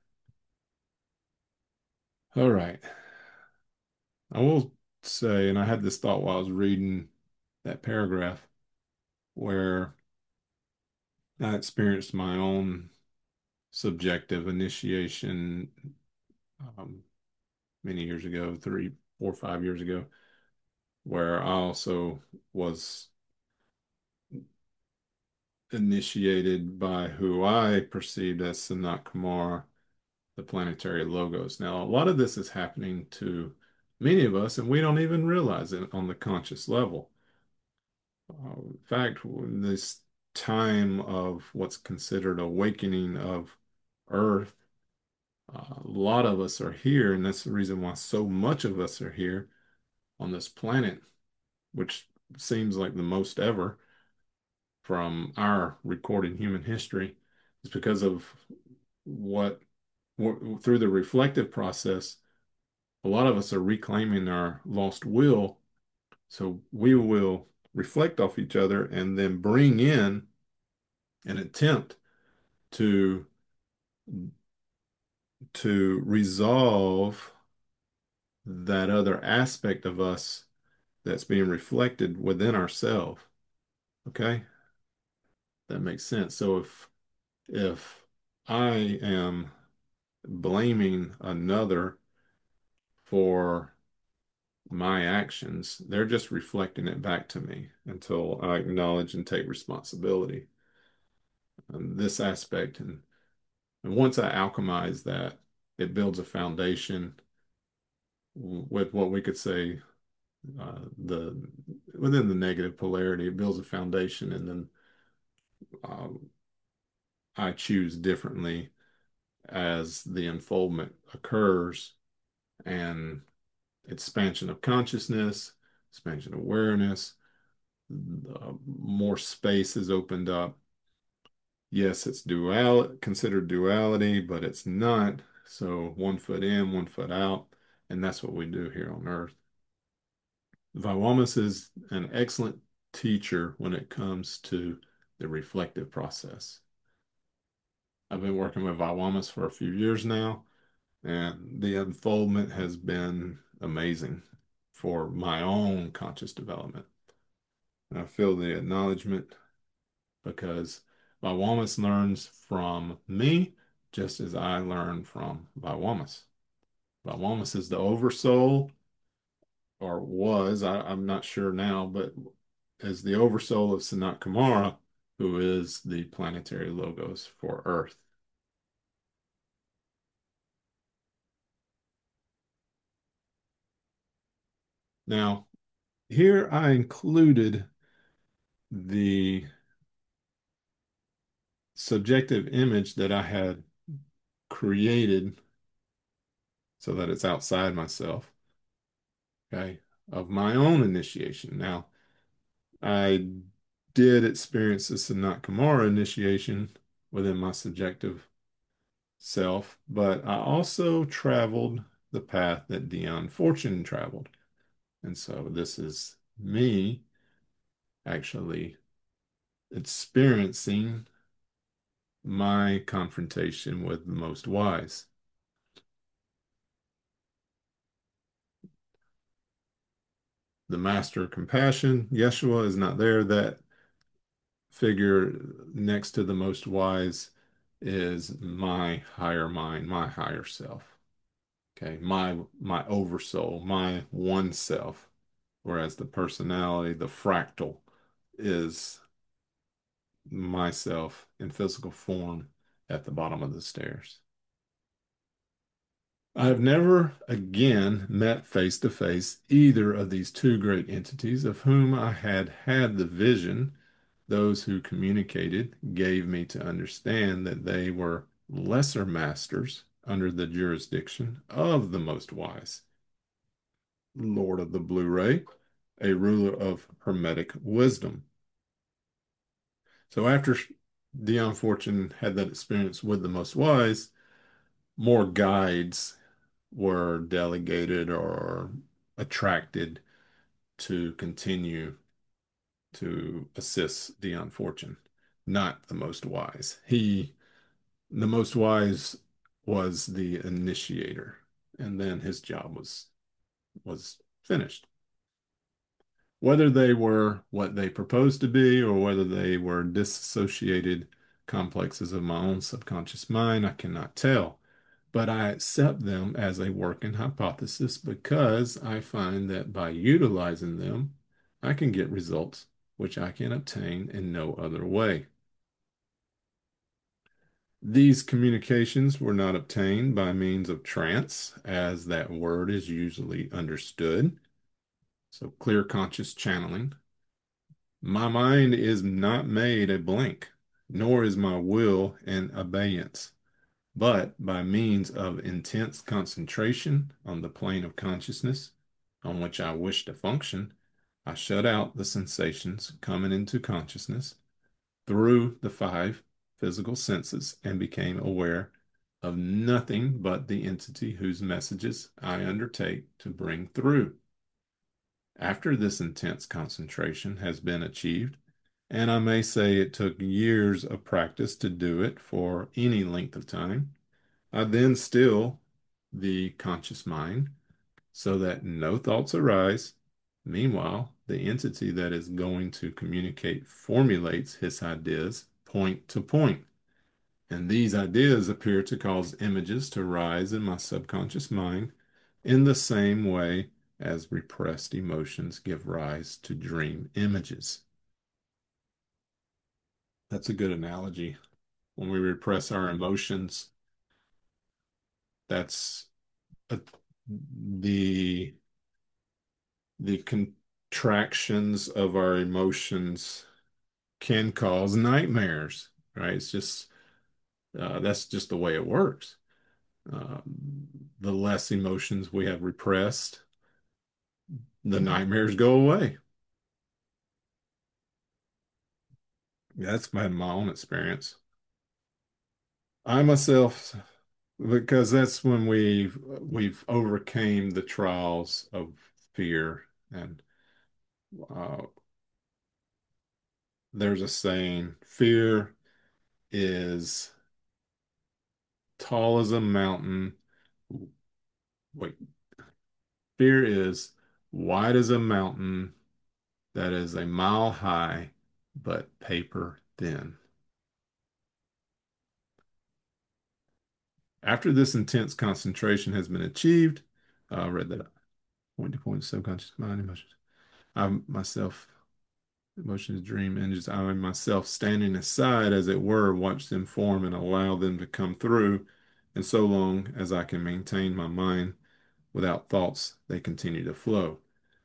All right. I will say, and I had this thought while I was reading that paragraph, where I experienced my own subjective initiation um, many years ago, 3, 4, 5 years ago, where I also was initiated by who I perceived as Sanat Kumar, the planetary logos. Now, a lot of this is happening to many of us, and we don't even realize it on the conscious level. In fact, in this time of what's considered awakening of Earth, a lot of us are here, and that's the reason why so much of us are here on this planet, which seems like the most ever from our recorded human history, is because of what, through the reflective process, a lot of us are reclaiming our lost will. So we will reflect off each other and then bring in an attempt to resolve that other aspect of us that's being reflected within ourselves. Okay, that makes sense. So if I am blaming another for my actions, they're just reflecting it back to me until I acknowledge and take responsibility on this aspect. And once I alchemize that, it builds a foundation with what we could say the within the negative polarity. It builds a foundation, and then um, I choose differently as the unfoldment occurs, and expansion of consciousness, expansion of awareness, more space is opened up. Yes, it's considered duality, but it's not. So 1 foot in, 1 foot out, and that's what we do here on Earth. Viwamas is an excellent teacher when it comes to the reflective process. I've been working with Viwamas for a few years now, and the unfoldment has been amazing for my own conscious development. And I feel the acknowledgement because Viwamas learns from me just as I learn from Viwamas. Viwamas is the oversoul, or was, I'm not sure now, but as the oversoul of Sanat Kumara, who is the planetary logos for Earth. Now, here I included the subjective image that I had created so that it's outside myself, okay, of my own initiation. Now, I did experience this Sanat Kumara initiation within my subjective self, but I also traveled the path that Dion Fortune traveled. And so this is me actually experiencing my confrontation with the most wise. The master of compassion, Yeshua, is not there. That figure next to the most wise is my higher mind, my higher self. Okay, my oversoul, my one self. Whereas the personality, the fractal, is myself in physical form at the bottom of the stairs. I have never again met face to face either of these two great entities of whom I had had the vision. Those who communicated gave me to understand that they were lesser masters under the jurisdiction of the Most Wise, Lord of the Blu-ray, a ruler of Hermetic wisdom. So after Dion Fortune had that experience with the Most Wise, more guides were delegated or attracted to continue to assist Dion Fortune, not the Most Wise. The Most Wise was the initiator, and then his job was finished. Whether they were what they proposed to be or whether they were disassociated complexes of my own subconscious mind, I cannot tell. But I accept them as a working hypothesis because I find that by utilizing them, I can get results which I can obtain in no other way. These communications were not obtained by means of trance, as that word is usually understood. So, clear conscious channeling. My mind is not made a blank, nor is my will an abeyance, but by means of intense concentration on the plane of consciousness on which I wish to function, I shut out the sensations coming into consciousness through the five physical senses and became aware of nothing but the entity whose messages I undertake to bring through. After this intense concentration has been achieved, and I may say it took years of practice to do it for any length of time, I then still the conscious mind so that no thoughts arise. Meanwhile, the entity that is going to communicate formulates his ideas point to point. And these ideas appear to cause images to rise in my subconscious mind in the same way as repressed emotions give rise to dream images. That's a good analogy. When we repress our emotions, that's a, the the contractions of our emotions can cause nightmares, right? It's just that's just the way it works. Uh, the less emotions we have repressed, the nightmares go away. That's been my own experience. I myself, because that's when we've overcame the trials of fear, and uh, there's a saying, fear is tall as a mountain. Wait, fear is wide as a mountain that is a mile high, but paper thin. After this intense concentration has been achieved, I read that point to point subconscious mind emotions. I myself, emotions, dream images, I myself standing aside, as it were, watch them form and allow them to come through. And so long as I can maintain my mind without thoughts, they continue to flow.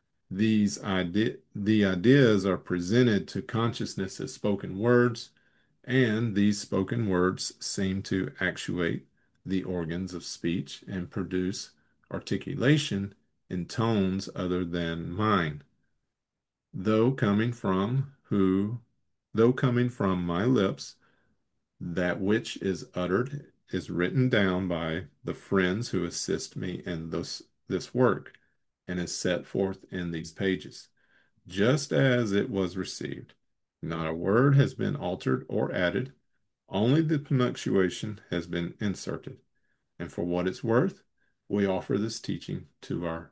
The ideas are presented to consciousness as spoken words, and these spoken words seem to actuate the organs of speech and produce articulation in tones other than mine. Though coming from who, though coming from my lips, that which is uttered is written down by the friends who assist me in this work and is set forth in these pages just as it was received. Not a word has been altered or added, only the punctuation has been inserted. And for what it's worth, we offer this teaching to our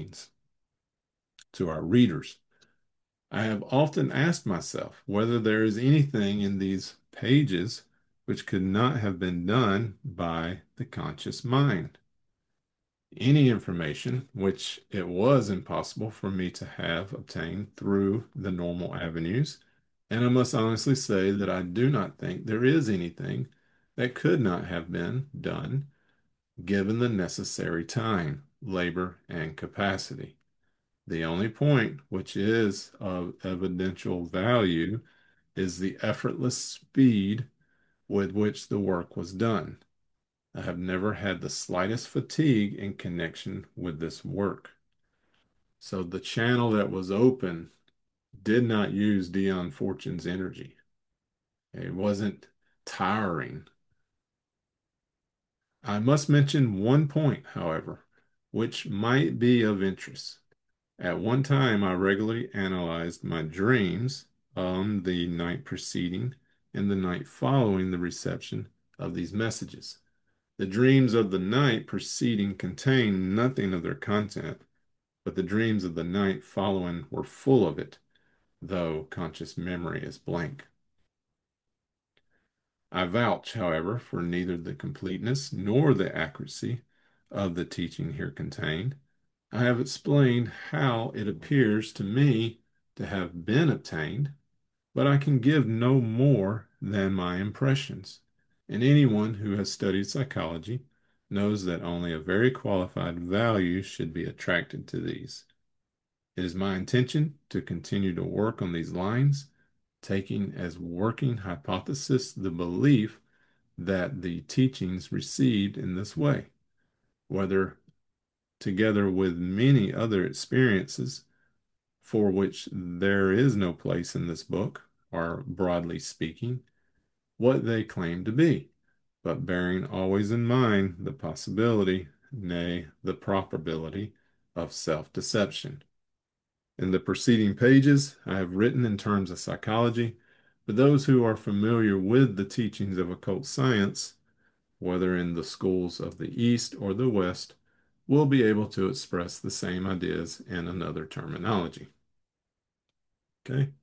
to our readers. I have often asked myself whether there is anything in these pages which could not have been done by the conscious mind. Any information which it was impossible for me to have obtained through the normal avenues And I must honestly say that I do not think there is anything that could not have been done given the necessary time, labor, and capacity. The only point which is of evidential value is the effortless speed with which the work was done. I have never had the slightest fatigue in connection with this work. So the channel that was open did not use Dion Fortune's energy. It wasn't tiring. I must mention one point, however, which might be of interest. At one time, I regularly analyzed my dreams on the night preceding and the night following the reception of these messages. The dreams of the night preceding contained nothing of their content, but the dreams of the night following were full of it, though conscious memory is blank. I vouch, however, for neither the completeness nor the accuracy of the teaching here contained. I have explained how it appears to me to have been obtained, but I can give no more than my impressions. And anyone who has studied psychology knows that only a very qualified value should be attracted to these. It is my intention to continue to work on these lines, taking as working hypothesis the belief that the teachings received in this way, whether together with many other experiences for which there is no place in this book, are broadly speaking, what they claim to be, but bearing always in mind the possibility, nay, the probability of self-deception. In the preceding pages, I have written in terms of psychology, but those who are familiar with the teachings of occult science, whether in the schools of the East or the West, will be able to express the same ideas in another terminology. Okay.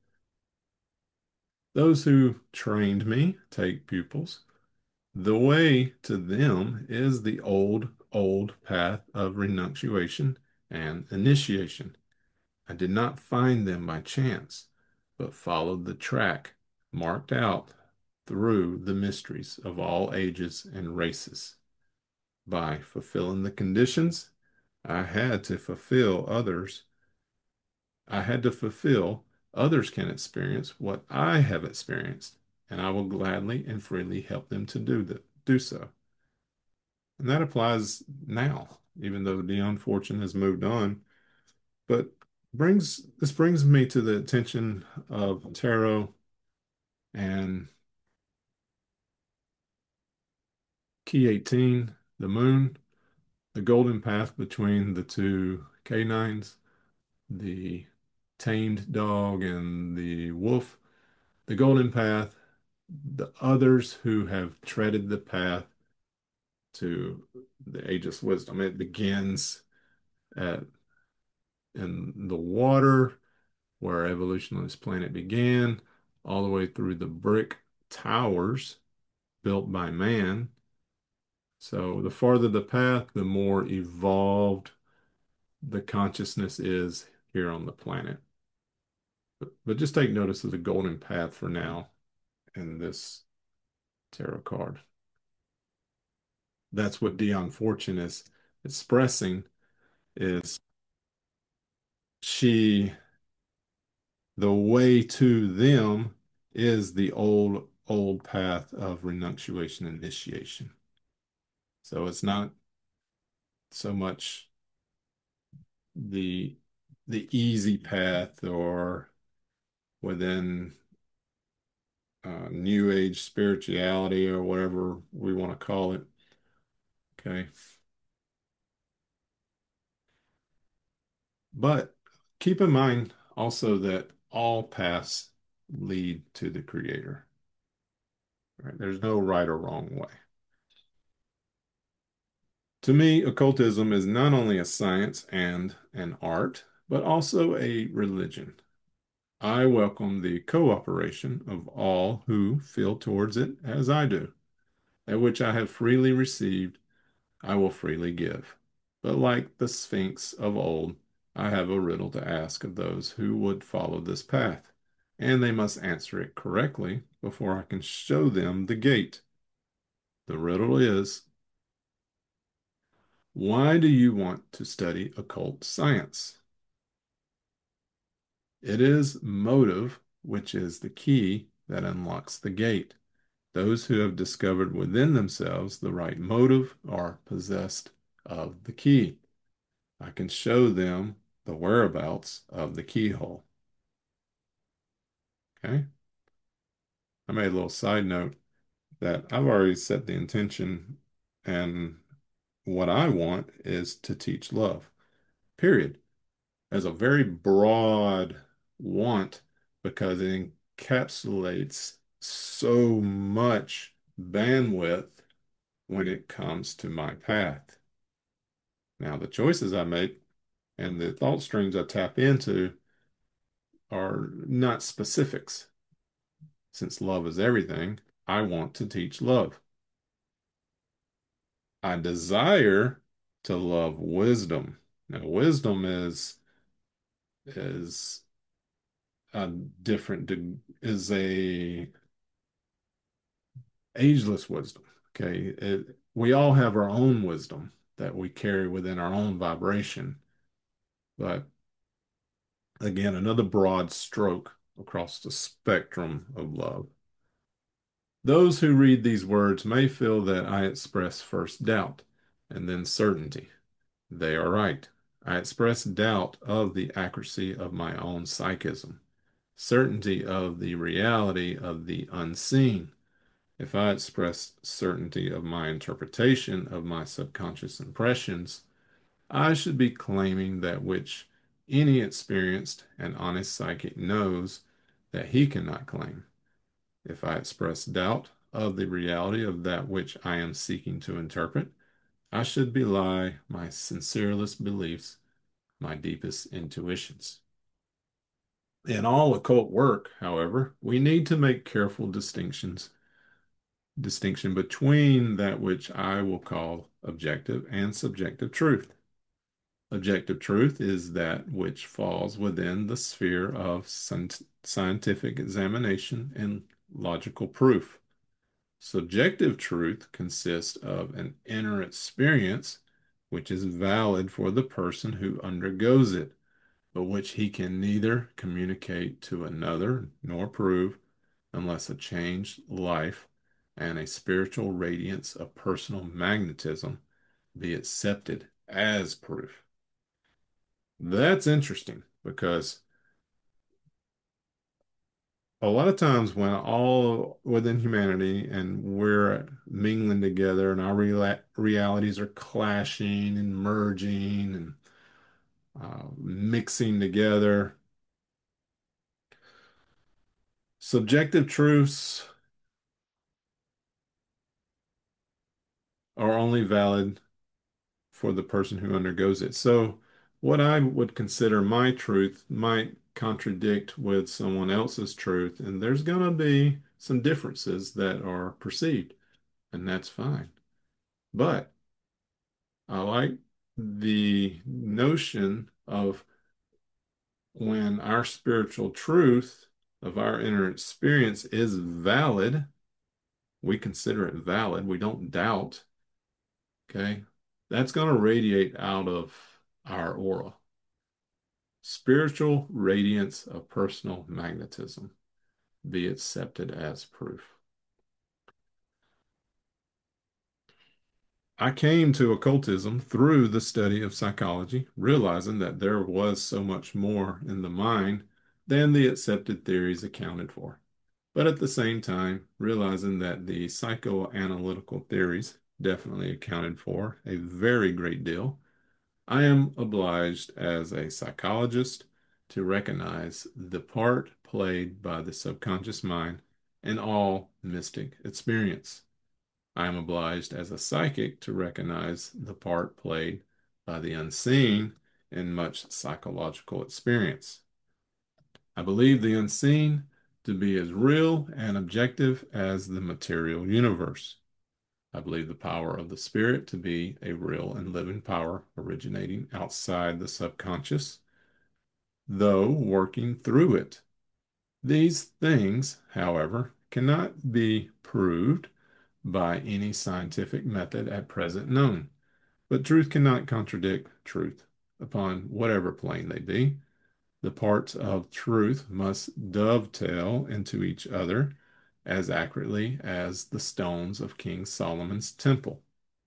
Those who trained me take pupils. The way to them is the old path of renunciation and initiation. I did not find them by chance, but followed the track marked out through the mysteries of all ages and races. By fulfilling the conditions, I had to fulfill others. I had to fulfill others can experience what I have experienced, and I will gladly and freely help them to do so. And that applies now, even though Dion Fortune has moved on. But brings me to the attention of tarot and key 18, the moon, the golden path between the two canines, the tamed dog and the wolf, the golden path, the others who have treaded the path to the ageless wisdom. It begins at in the water where evolution on this planet began, all the way through the brick towers built by man. So the farther the path, the more evolved the consciousness is here on the planet. But just take notice of the golden path for now in this tarot card. That's what Dion Fortune is expressing is she the way to them is the old path of renunciation and initiation. So it's not so much the the easy path or within new age spirituality or whatever we want to call it. Okay. But keep in mind also that all paths lead to the creator. Right? There's no right or wrong way. To me, occultism is not only a science and an art, but also a religion. I welcome the cooperation of all who feel towards it as I do, at which I have freely received, I will freely give. But like the Sphinx of old, I have a riddle to ask of those who would follow this path. and they must answer it correctly before I can show them the gate. The riddle is, why do you want to study occult science? It is motive, which is the key that unlocks the gate. Those who have discovered within themselves the right motive are possessed of the key. I can show them the whereabouts of the keyhole. Okay. I made a little side note that I've already set the intention, and what I want is to teach love, period. As a very broad want because it encapsulates so much bandwidth when it comes to my path. Now, the choices I make and the thought streams I tap into are not specifics. Since love is everything, I want to teach love. I desire to love wisdom. Now, wisdom is a different is a ageless wisdom. Okay, we all have our own wisdom that we carry within our own vibration, but again, another broad stroke across the spectrum of love. Those who read these words may feel that I express first doubt and then certainty. They are right. I express doubt of the accuracy of my own psychism, certainty of the reality of the unseen. If I express certainty of my interpretation of my subconscious impressions, I should be claiming that which any experienced and honest psychic knows that he cannot claim. If I express doubt of the reality of that which I am seeking to interpret, I should belie my sincerest beliefs, my deepest intuitions. In all occult work, however, we need to make careful distinction between that which I will call objective and subjective truth. Objective truth is that which falls within the sphere of scientific examination and logical proof. Subjective truth consists of an inner experience which is valid for the person who undergoes it, but which he can neither communicate to another nor prove unless a changed life and a spiritual radiance of personal magnetism be accepted as proof. That's interesting because a lot of times when all within humanity and we're mingling together and our realities are clashing and merging and mixing together, subjective truths are only valid for the person who undergoes it. So, what I would consider my truth might contradict with someone else's truth, and there's going to be some differences that are perceived, and that's fine. But I like the notion of when our spiritual truth of our inner experience is valid, we consider it valid, we don't doubt, okay? That's going to radiate out of our aura. Spiritual radiance of personal magnetism be accepted as proof. I came to occultism through the study of psychology, realizing that there was so much more in the mind than the accepted theories accounted for. But at the same time, realizing that the psychoanalytical theories definitely accounted for a very great deal, I am obliged as a psychologist to recognize the part played by the subconscious mind in all mystic experience. I am obliged as a psychic to recognize the part played by the unseen in much psychological experience. I believe the unseen to be as real and objective as the material universe. I believe the power of the spirit to be a real and living power originating outside the subconscious, though working through it. These things, however, cannot be proved by any scientific method at present known. But truth cannot contradict truth upon whatever plane they be. The parts of truth must dovetail into each other as accurately as the stones of King Solomon's temple.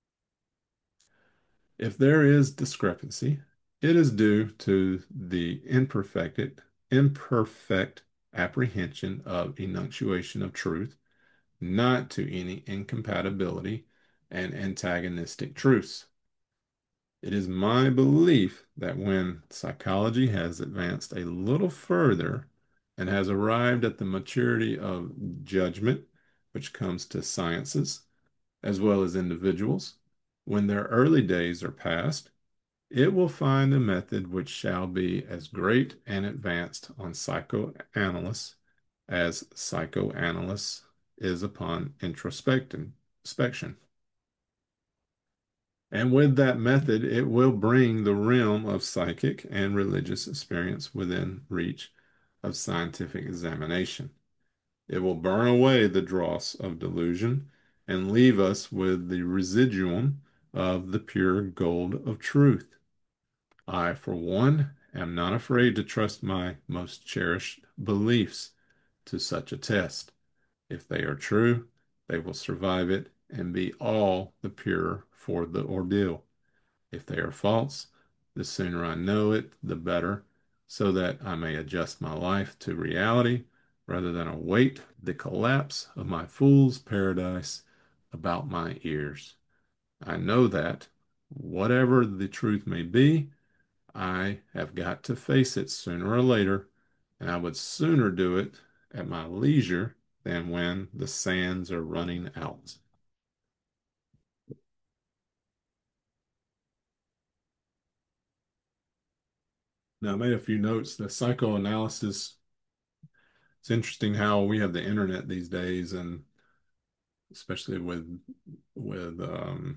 If there is discrepancy, it is due to the imperfect apprehension of enunciation of truth, not to any incompatibility and antagonistic truths. It is my belief that when psychology has advanced a little further and has arrived at the maturity of judgment, which comes to sciences as well as individuals, when their early days are past, it will find a method which shall be as great and advanced on psychoanalysis as psychoanalysis is upon introspection. And with that method, it will bring the realm of psychic and religious experience within reach of scientific examination. It will burn away the dross of delusion and leave us with the residuum of the pure gold of truth. I, for one, am not afraid to trust my most cherished beliefs to such a test. If they are true, they will survive it and be all the purer for the ordeal. If they are false, the sooner I know it, the better, so that I may adjust my life to reality rather than await the collapse of my fool's paradise about my ears. I know that, whatever the truth may be, I have got to face it sooner or later, and I would sooner do it at my leisure than when the sands are running out. Now, I made a few notes. The psychoanalysis, it's interesting how we have the internet these days, and especially with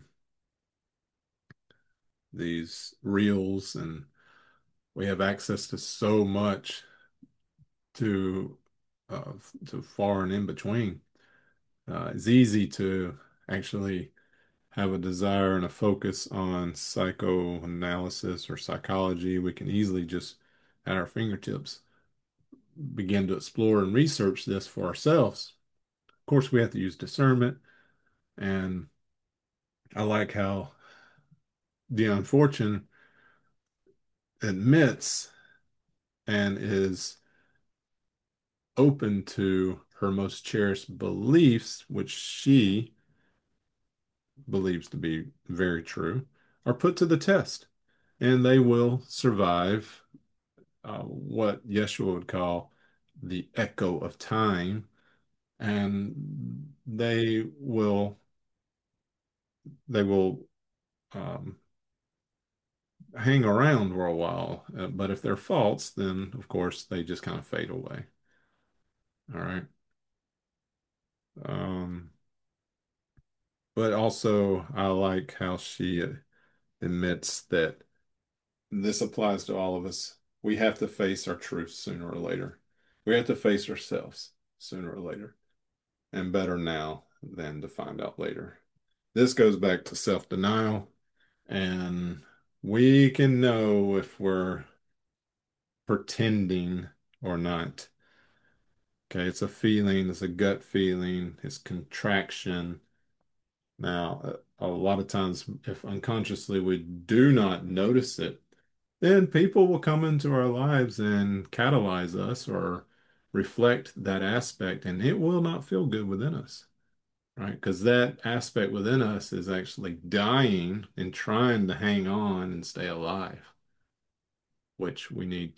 these reels, and we have access to so much to to far and in between. It's easy to actually have a desire and a focus on psychoanalysis or psychology. We can easily just at our fingertips begin to explore and research this for ourselves. Of course, we have to use discernment, and I like how Dion Fortune admits and is open to her most cherished beliefs, which she believes to be very true, are put to the test, and they will survive what Yeshua would call the echo of time, and they will um, hang around for a while. But if they're false, then of course they just kind of fade away. All right. Um, but also, I like how she admits that this applies to all of us. We have to face our truths sooner or later. We have to face ourselves sooner or later, and better now than to find out later. This goes back to self-denial, and we can know if we're pretending or not. Okay, it's a feeling, it's a gut feeling, it's contraction. Now, a lot of times, if unconsciously we do not notice it, then people will come into our lives and catalyze us or reflect that aspect, and it will not feel good within us, right? Because that aspect within us is actually dying and trying to hang on and stay alive, which we need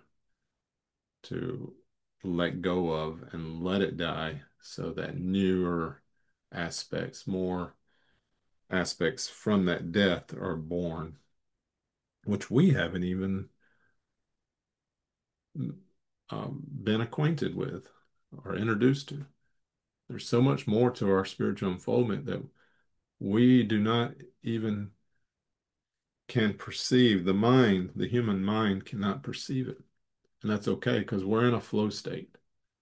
to let go of and let it die so that newer aspects, more aspects from that death are born, which we haven't even been acquainted with or introduced to. There's so much more to our spiritual unfoldment that we do not even can perceive. The mind, the human mind cannot perceive it. And that's okay because we're in a flow state.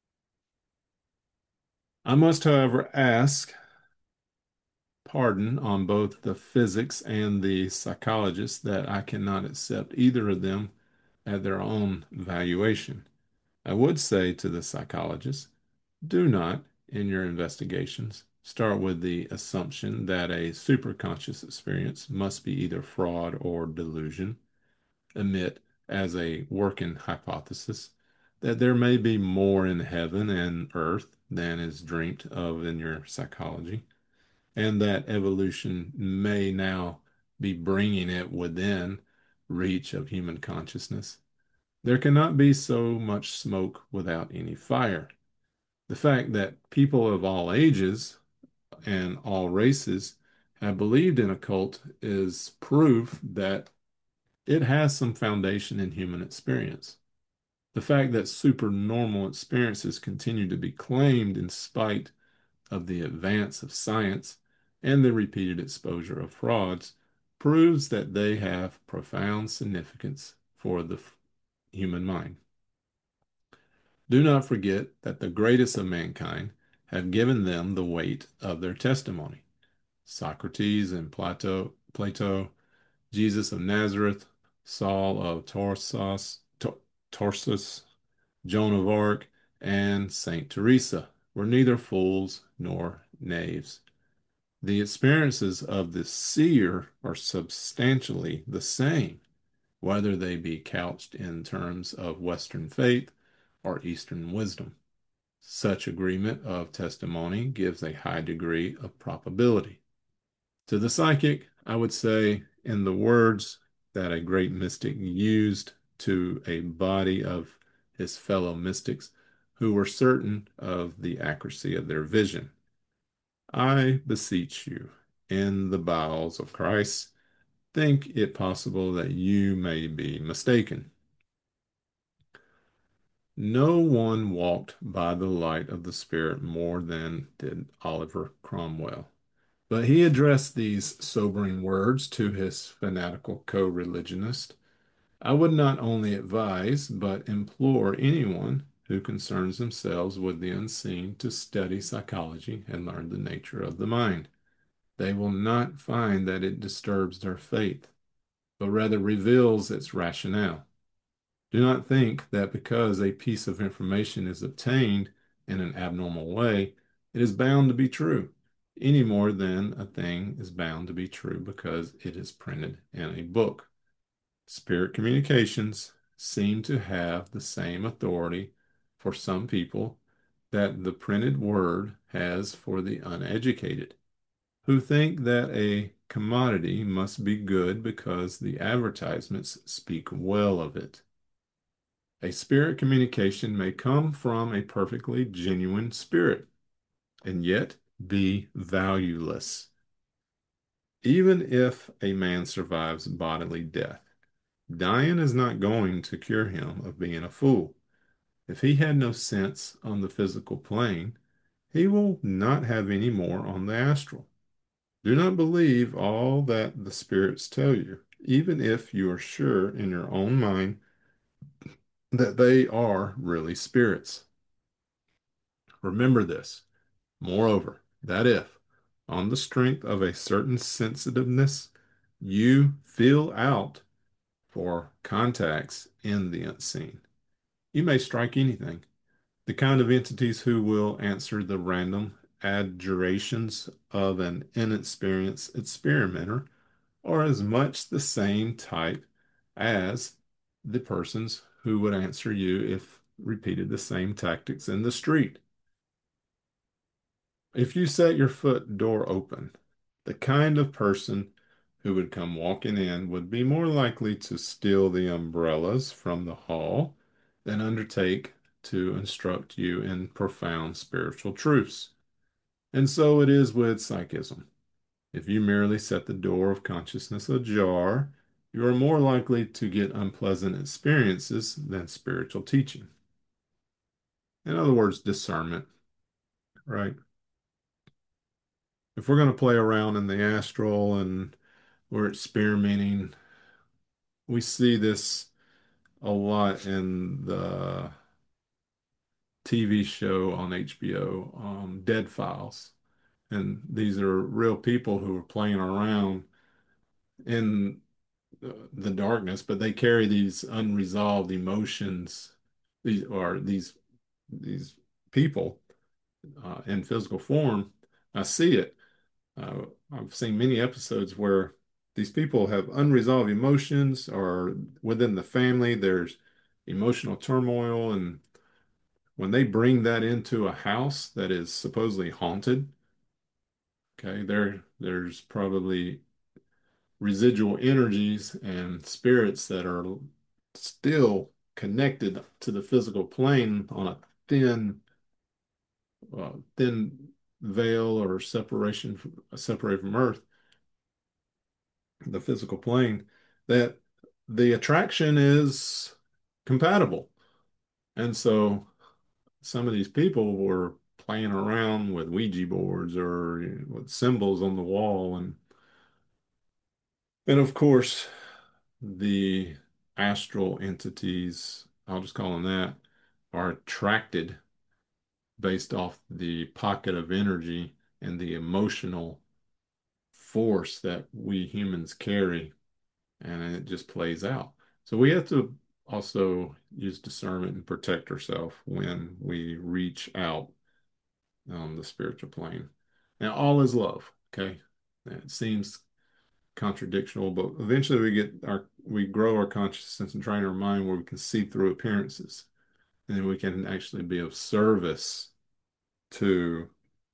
I must, however, ask pardon on both the physics and the psychologists that I cannot accept either of them at their own valuation. I would say to the psychologists, do not, in your investigations, start with the assumption that a superconscious experience must be either fraud or delusion. Admit, as a working hypothesis, that there may be more in heaven and earth than is dreamt of in your psychology, and that evolution may now be bringing it within reach of human consciousness. There cannot be so much smoke without any fire. The fact that people of all ages and all races have believed in a cult is proof that it has some foundation in human experience. The fact that supernormal experiences continue to be claimed in spite of the advance of science and the repeated exposure of frauds proves that they have profound significance for the human mind. Do not forget that the greatest of mankind have given them the weight of their testimony. Socrates and Plato, Jesus of Nazareth, Saul of Tarsus, Joan of Arc, and Saint Teresa were neither fools nor knaves. The experiences of the seer are substantially the same, whether they be couched in terms of Western faith or Eastern wisdom. Such agreement of testimony gives a high degree of probability. To the psychic, I would say, in the words that a great mystic used to a body of his fellow mystics who were certain of the accuracy of their vision, I beseech you, in the bowels of Christ, think it possible that you may be mistaken. No one walked by the light of the Spirit more than did Oliver Cromwell. But he addressed these sobering words to his fanatical co-religionist. I would not only advise, but implore anyone who concerns themselves with the unseen to study psychology and learn the nature of the mind. They will not find that it disturbs their faith, but rather reveals its rationale. Do not think that because a piece of information is obtained in an abnormal way, it is bound to be true, any more than a thing is bound to be true because it is printed in a book. Spirit communications seem to have the same authority for some people that the printed word has for the uneducated, who think that a commodity must be good because the advertisements speak well of it. A spirit communication may come from a perfectly genuine spirit and yet be valueless. Even if a man survives bodily death, dying is not going to cure him of being a fool. If he had no sense on the physical plane, he will not have any more on the astral. Do not believe all that the spirits tell you, even if you are sure in your own mind that they are really spirits. Remember this. Moreover, that if, on the strength of a certain sensitiveness, you feel out for contacts in the unseen, you may strike anything. The kind of entities who will answer the random adjurations of an inexperienced experimenter are as much the same type as the persons who would answer you if repeated the same tactics in the street. If you set your foot door open, the kind of person who would come walking in would be more likely to steal the umbrellas from the hall than undertake to instruct you in profound spiritual truths. And so it is with psychism. If you merely set the door of consciousness ajar, you are more likely to get unpleasant experiences than spiritual teaching. In other words, discernment, right? If we're going to play around in the astral and we're experimenting, we see this a lot in the TV show on HBO, Dead Files. And these are real people who are playing around in the darkness, but they carry these unresolved emotions, these people in physical form. I see it. I've seen many episodes where these people have unresolved emotions, or within the family, there's emotional turmoil. And when they bring that into a house that is supposedly haunted, okay, there's probably residual energies and spirits that are still connected to the physical plane on a thin veil or separated from Earth, the physical plane, that the attraction is compatible. And so some of these people were playing around with Ouija boards or with symbols on the wall, and of course the astral entities, I'll just call them that, are attracted based off the pocket of energy and the emotional force that we humans carry, and it just plays out. So we have to also use discernment and protect ourselves when we reach out on the spiritual plane. Now, all is love, okay? It seems contradictional, but eventually we grow our consciousness and train our mind where we can see through appearances, and then we can actually be of service to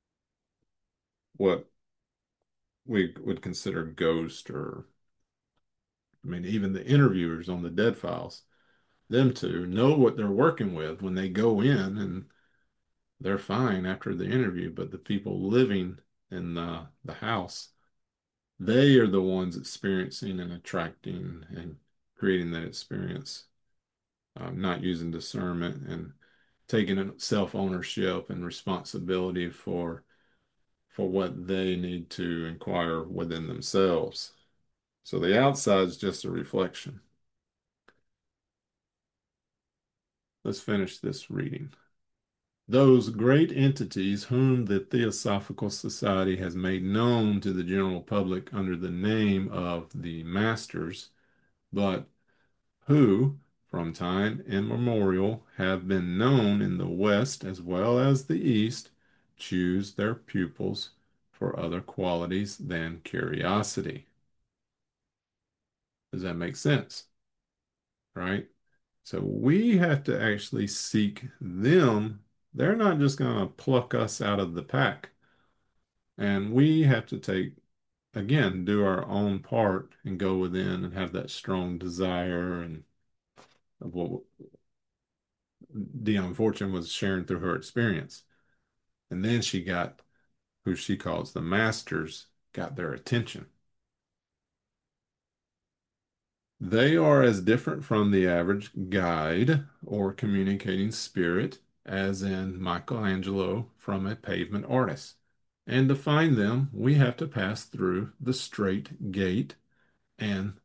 what we would consider ghost, or I mean even the interviewers on the Dead Files, them two know what they're working with when they go in, and they're fine after the interview, but the people living in the house, they are the ones experiencing and attracting and creating that experience, not using discernment and taking self-ownership and responsibility for what they need to inquire within themselves. So the outside is just a reflection. Let's finish this reading. Those great entities whom the Theosophical Society has made known to the general public under the name of the Masters, but who, from time immemorial, have been known in the West as well as the East, choose their pupils for other qualities than curiosity. Does that make sense? Right? So we have to actually seek them. They're not just going to pluck us out of the pack. And we have to again, do our own part and go within and have that strong desire, and of what Dion Fortune was sharing through her experience. And then she got who she calls the masters, got their attention. They are as different from the average guide or communicating spirit as in Michelangelo from a pavement artist. And to find them, we have to pass through the straight gate and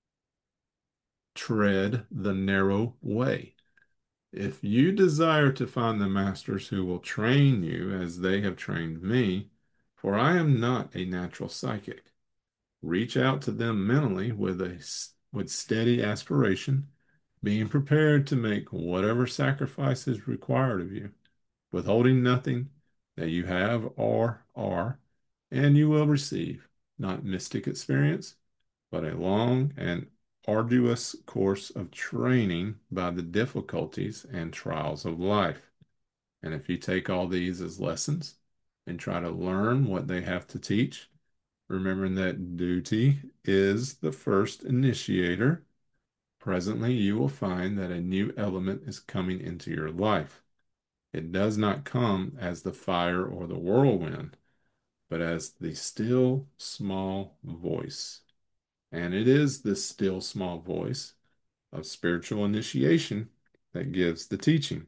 tread the narrow way. If you desire to find the masters who will train you as they have trained me, for I am not a natural psychic, reach out to them mentally with steady aspiration, being prepared to make whatever sacrifice is required of you, withholding nothing that you have or are, and you will receive not mystic experience, but a long and arduous course of training by the difficulties and trials of life. And if you take all these as lessons and try to learn what they have to teach, remembering that duty is the first initiator, presently you will find that a new element is coming into your life. It does not come as the fire or the whirlwind, but as the still small voice. And it is this still small voice of spiritual initiation that gives the teaching.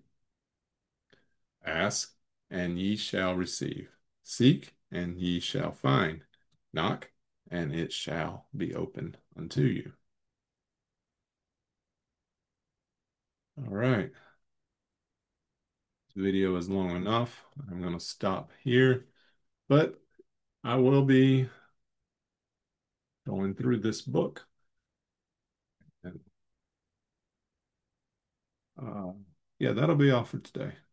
Ask, and ye shall receive. Seek, and ye shall find. Knock, and it shall be opened unto you. All right. The video is long enough. I'm going to stop here, but I will be going through this book. And yeah, that'll be all for today.